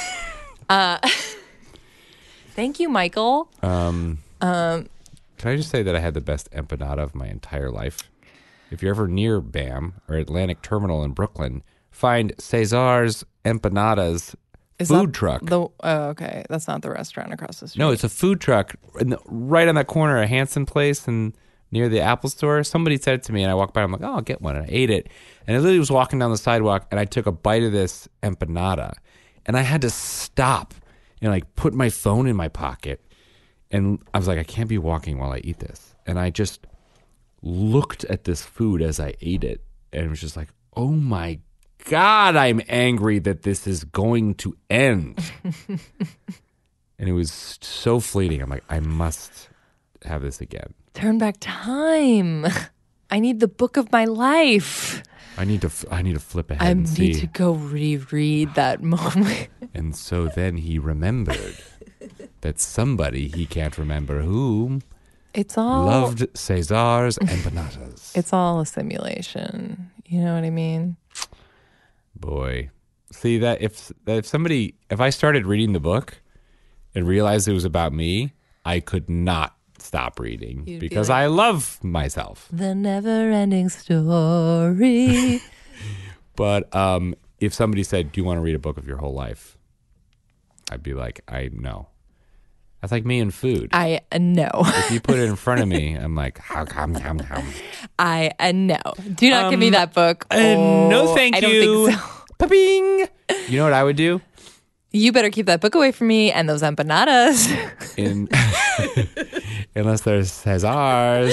Thank you, Michael. Can I just say that I had the best empanada of my entire life? If you're ever near BAM or Atlantic Terminal in Brooklyn, find Cesar's Empanadas food truck. Okay. That's not the restaurant across the street. No, it's a food truck right on that corner of Hanson Place and near the Apple store. Somebody said it to me and I walked by. I'm like, oh, I'll get one. And I ate it. And I literally was walking down the sidewalk and I took a bite of this empanada and I had to stop and like put my phone in my pocket. And I was like, I can't be walking while I eat this. And I just looked at this food as I ate it and was just like, oh my God, I'm angry that this is going to end. And it was so fleeting. I'm like, I must have this again. Turn back time. I need the book of my life. I need to flip ahead and see. I need to go reread that moment. And so then he remembered that somebody he can't remember whom loved Cesar's empanadas. It's all a simulation. You know what I mean? Boy. See, that if I started reading the book and realized it was about me, I could not stop reading You'd be because like, I love myself. The never-ending story. But if somebody said, do you want to read a book of your whole life? I'd be like, no. That's like me and food. I know. If you put it in front of me, I'm like, how? I know. Do not give me that book. No, thank I don't you. think so. Pa-bing. You know what I would do? You better keep that book away from me and those empanadas. Unless there's Cesars.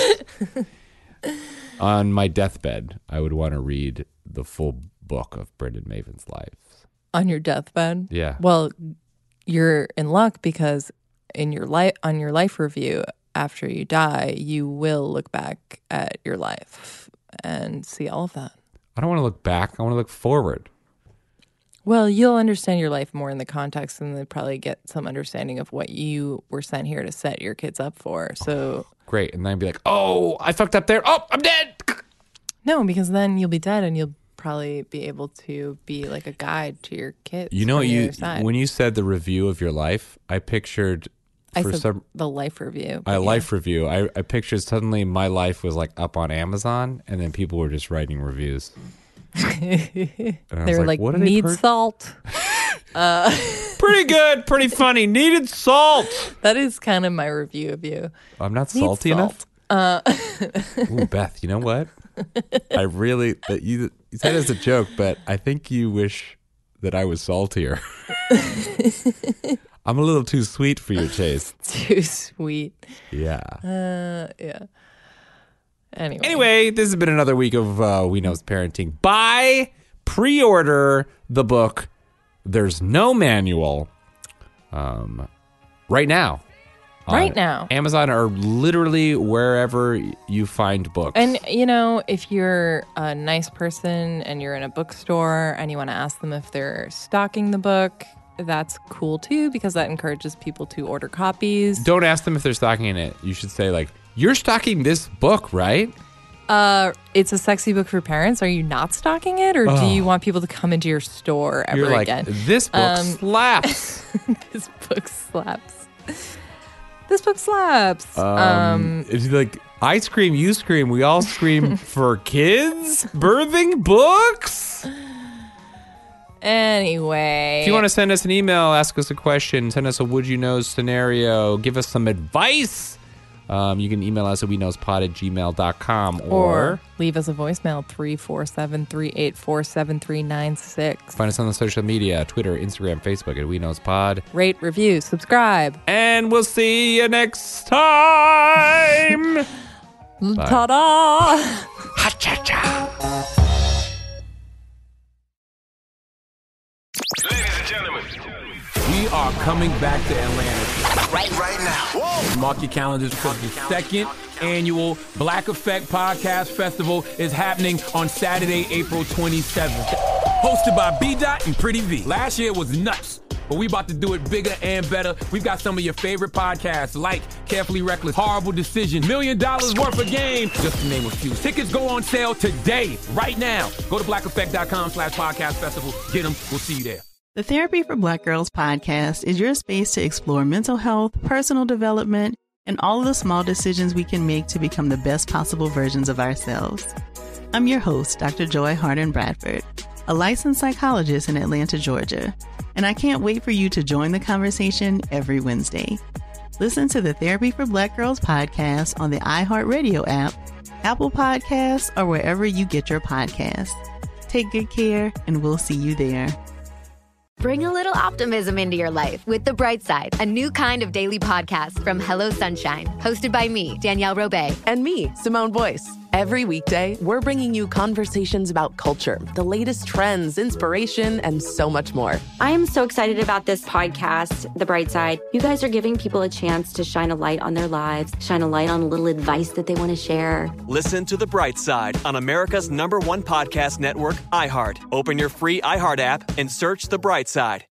On my deathbed, I would want to read the full book of Brendan Maven's life. On your deathbed? Yeah. Well, you're in luck because on your life review after you die, you will look back at your life and see all of that. I don't want to look back. I want to look forward. Well, you'll understand your life more in the context and then probably get some understanding of what you were sent here to set your kids up for. So great. And then I'd be like, oh, I fucked up there. Oh, I'm dead. No, because then you'll be dead and you'll probably be able to be like a guide to your kids. You know, when you said the review of your life, I pictured the life review. Life review. I pictured suddenly my life was like up on Amazon and then people were just writing reviews. They were like, what need salt. Pretty good, pretty funny. Needed salt. That is kind of my review of you. I'm not salty enough. Ooh, Beth, you know what? I really you said it as a joke, but I think you wish that I was saltier. I'm a little too sweet for your taste. Too sweet. Yeah. Yeah. Anyway, this has been another week of We Knows Parenting. Buy, pre-order the book. There's no manual. Right now. Right now. Amazon or literally wherever you find books. And, if you're a nice person and you're in a bookstore and you want to ask them if they're stocking the book, that's cool too because that encourages people to order copies. Don't ask them if they're stocking it. You should say like, you're stocking this book, right? It's a sexy book for parents. Are you not stocking it? Or do you want people to come into your store ever you're like, again? This book slaps. This book slaps. This book slaps. It's like, I scream, you scream, we all scream for kids? Birthing books? Anyway. If you want to send us an email, ask us a question, send us a would you know scenario, give us some advice, you can email us at weknowspod@gmail.com or leave us a voicemail 347-384-7396. Find us on the social media, Twitter, Instagram, Facebook at WeKnowsPod. Rate, review, subscribe. And we'll see you next time. Ta-da! Ha-cha-cha. Ladies and gentlemen, we are coming back to Atlanta. Right now. Whoa. Mark your calendars because the second annual Black Effect Podcast Festival is happening on Saturday, April 27th. Hosted by B-Dot and Pretty V. Last year was nuts, but we about to do it bigger and better. We've got some of your favorite podcasts like Carefully Reckless, Horrible Decision, $1 Million Worth of Game, just to name a few. Tickets go on sale today, right now. Go to blackeffect.com/podcast festival. Get them. We'll see you there. The Therapy for Black Girls podcast is your space to explore mental health, personal development, and all of the small decisions we can make to become the best possible versions of ourselves. I'm your host, Dr. Joy Harden Bradford, a licensed psychologist in Atlanta, Georgia, and I can't wait for you to join the conversation every Wednesday. Listen to the Therapy for Black Girls podcast on the iHeartRadio app, Apple Podcasts, or wherever you get your podcasts. Take good care, and we'll see you there. Bring a little optimism into your life with The Bright Side, a new kind of daily podcast from Hello Sunshine, hosted by me, Danielle Robay. And me, Simone Boyce. Every weekday, we're bringing you conversations about culture, the latest trends, inspiration, and so much more. I am so excited about this podcast, The Bright Side. You guys are giving people a chance to shine a light on their lives, shine a light on a little advice that they want to share. Listen to The Bright Side on America's #1 podcast network, iHeart. Open your free iHeart app and search The Bright Side.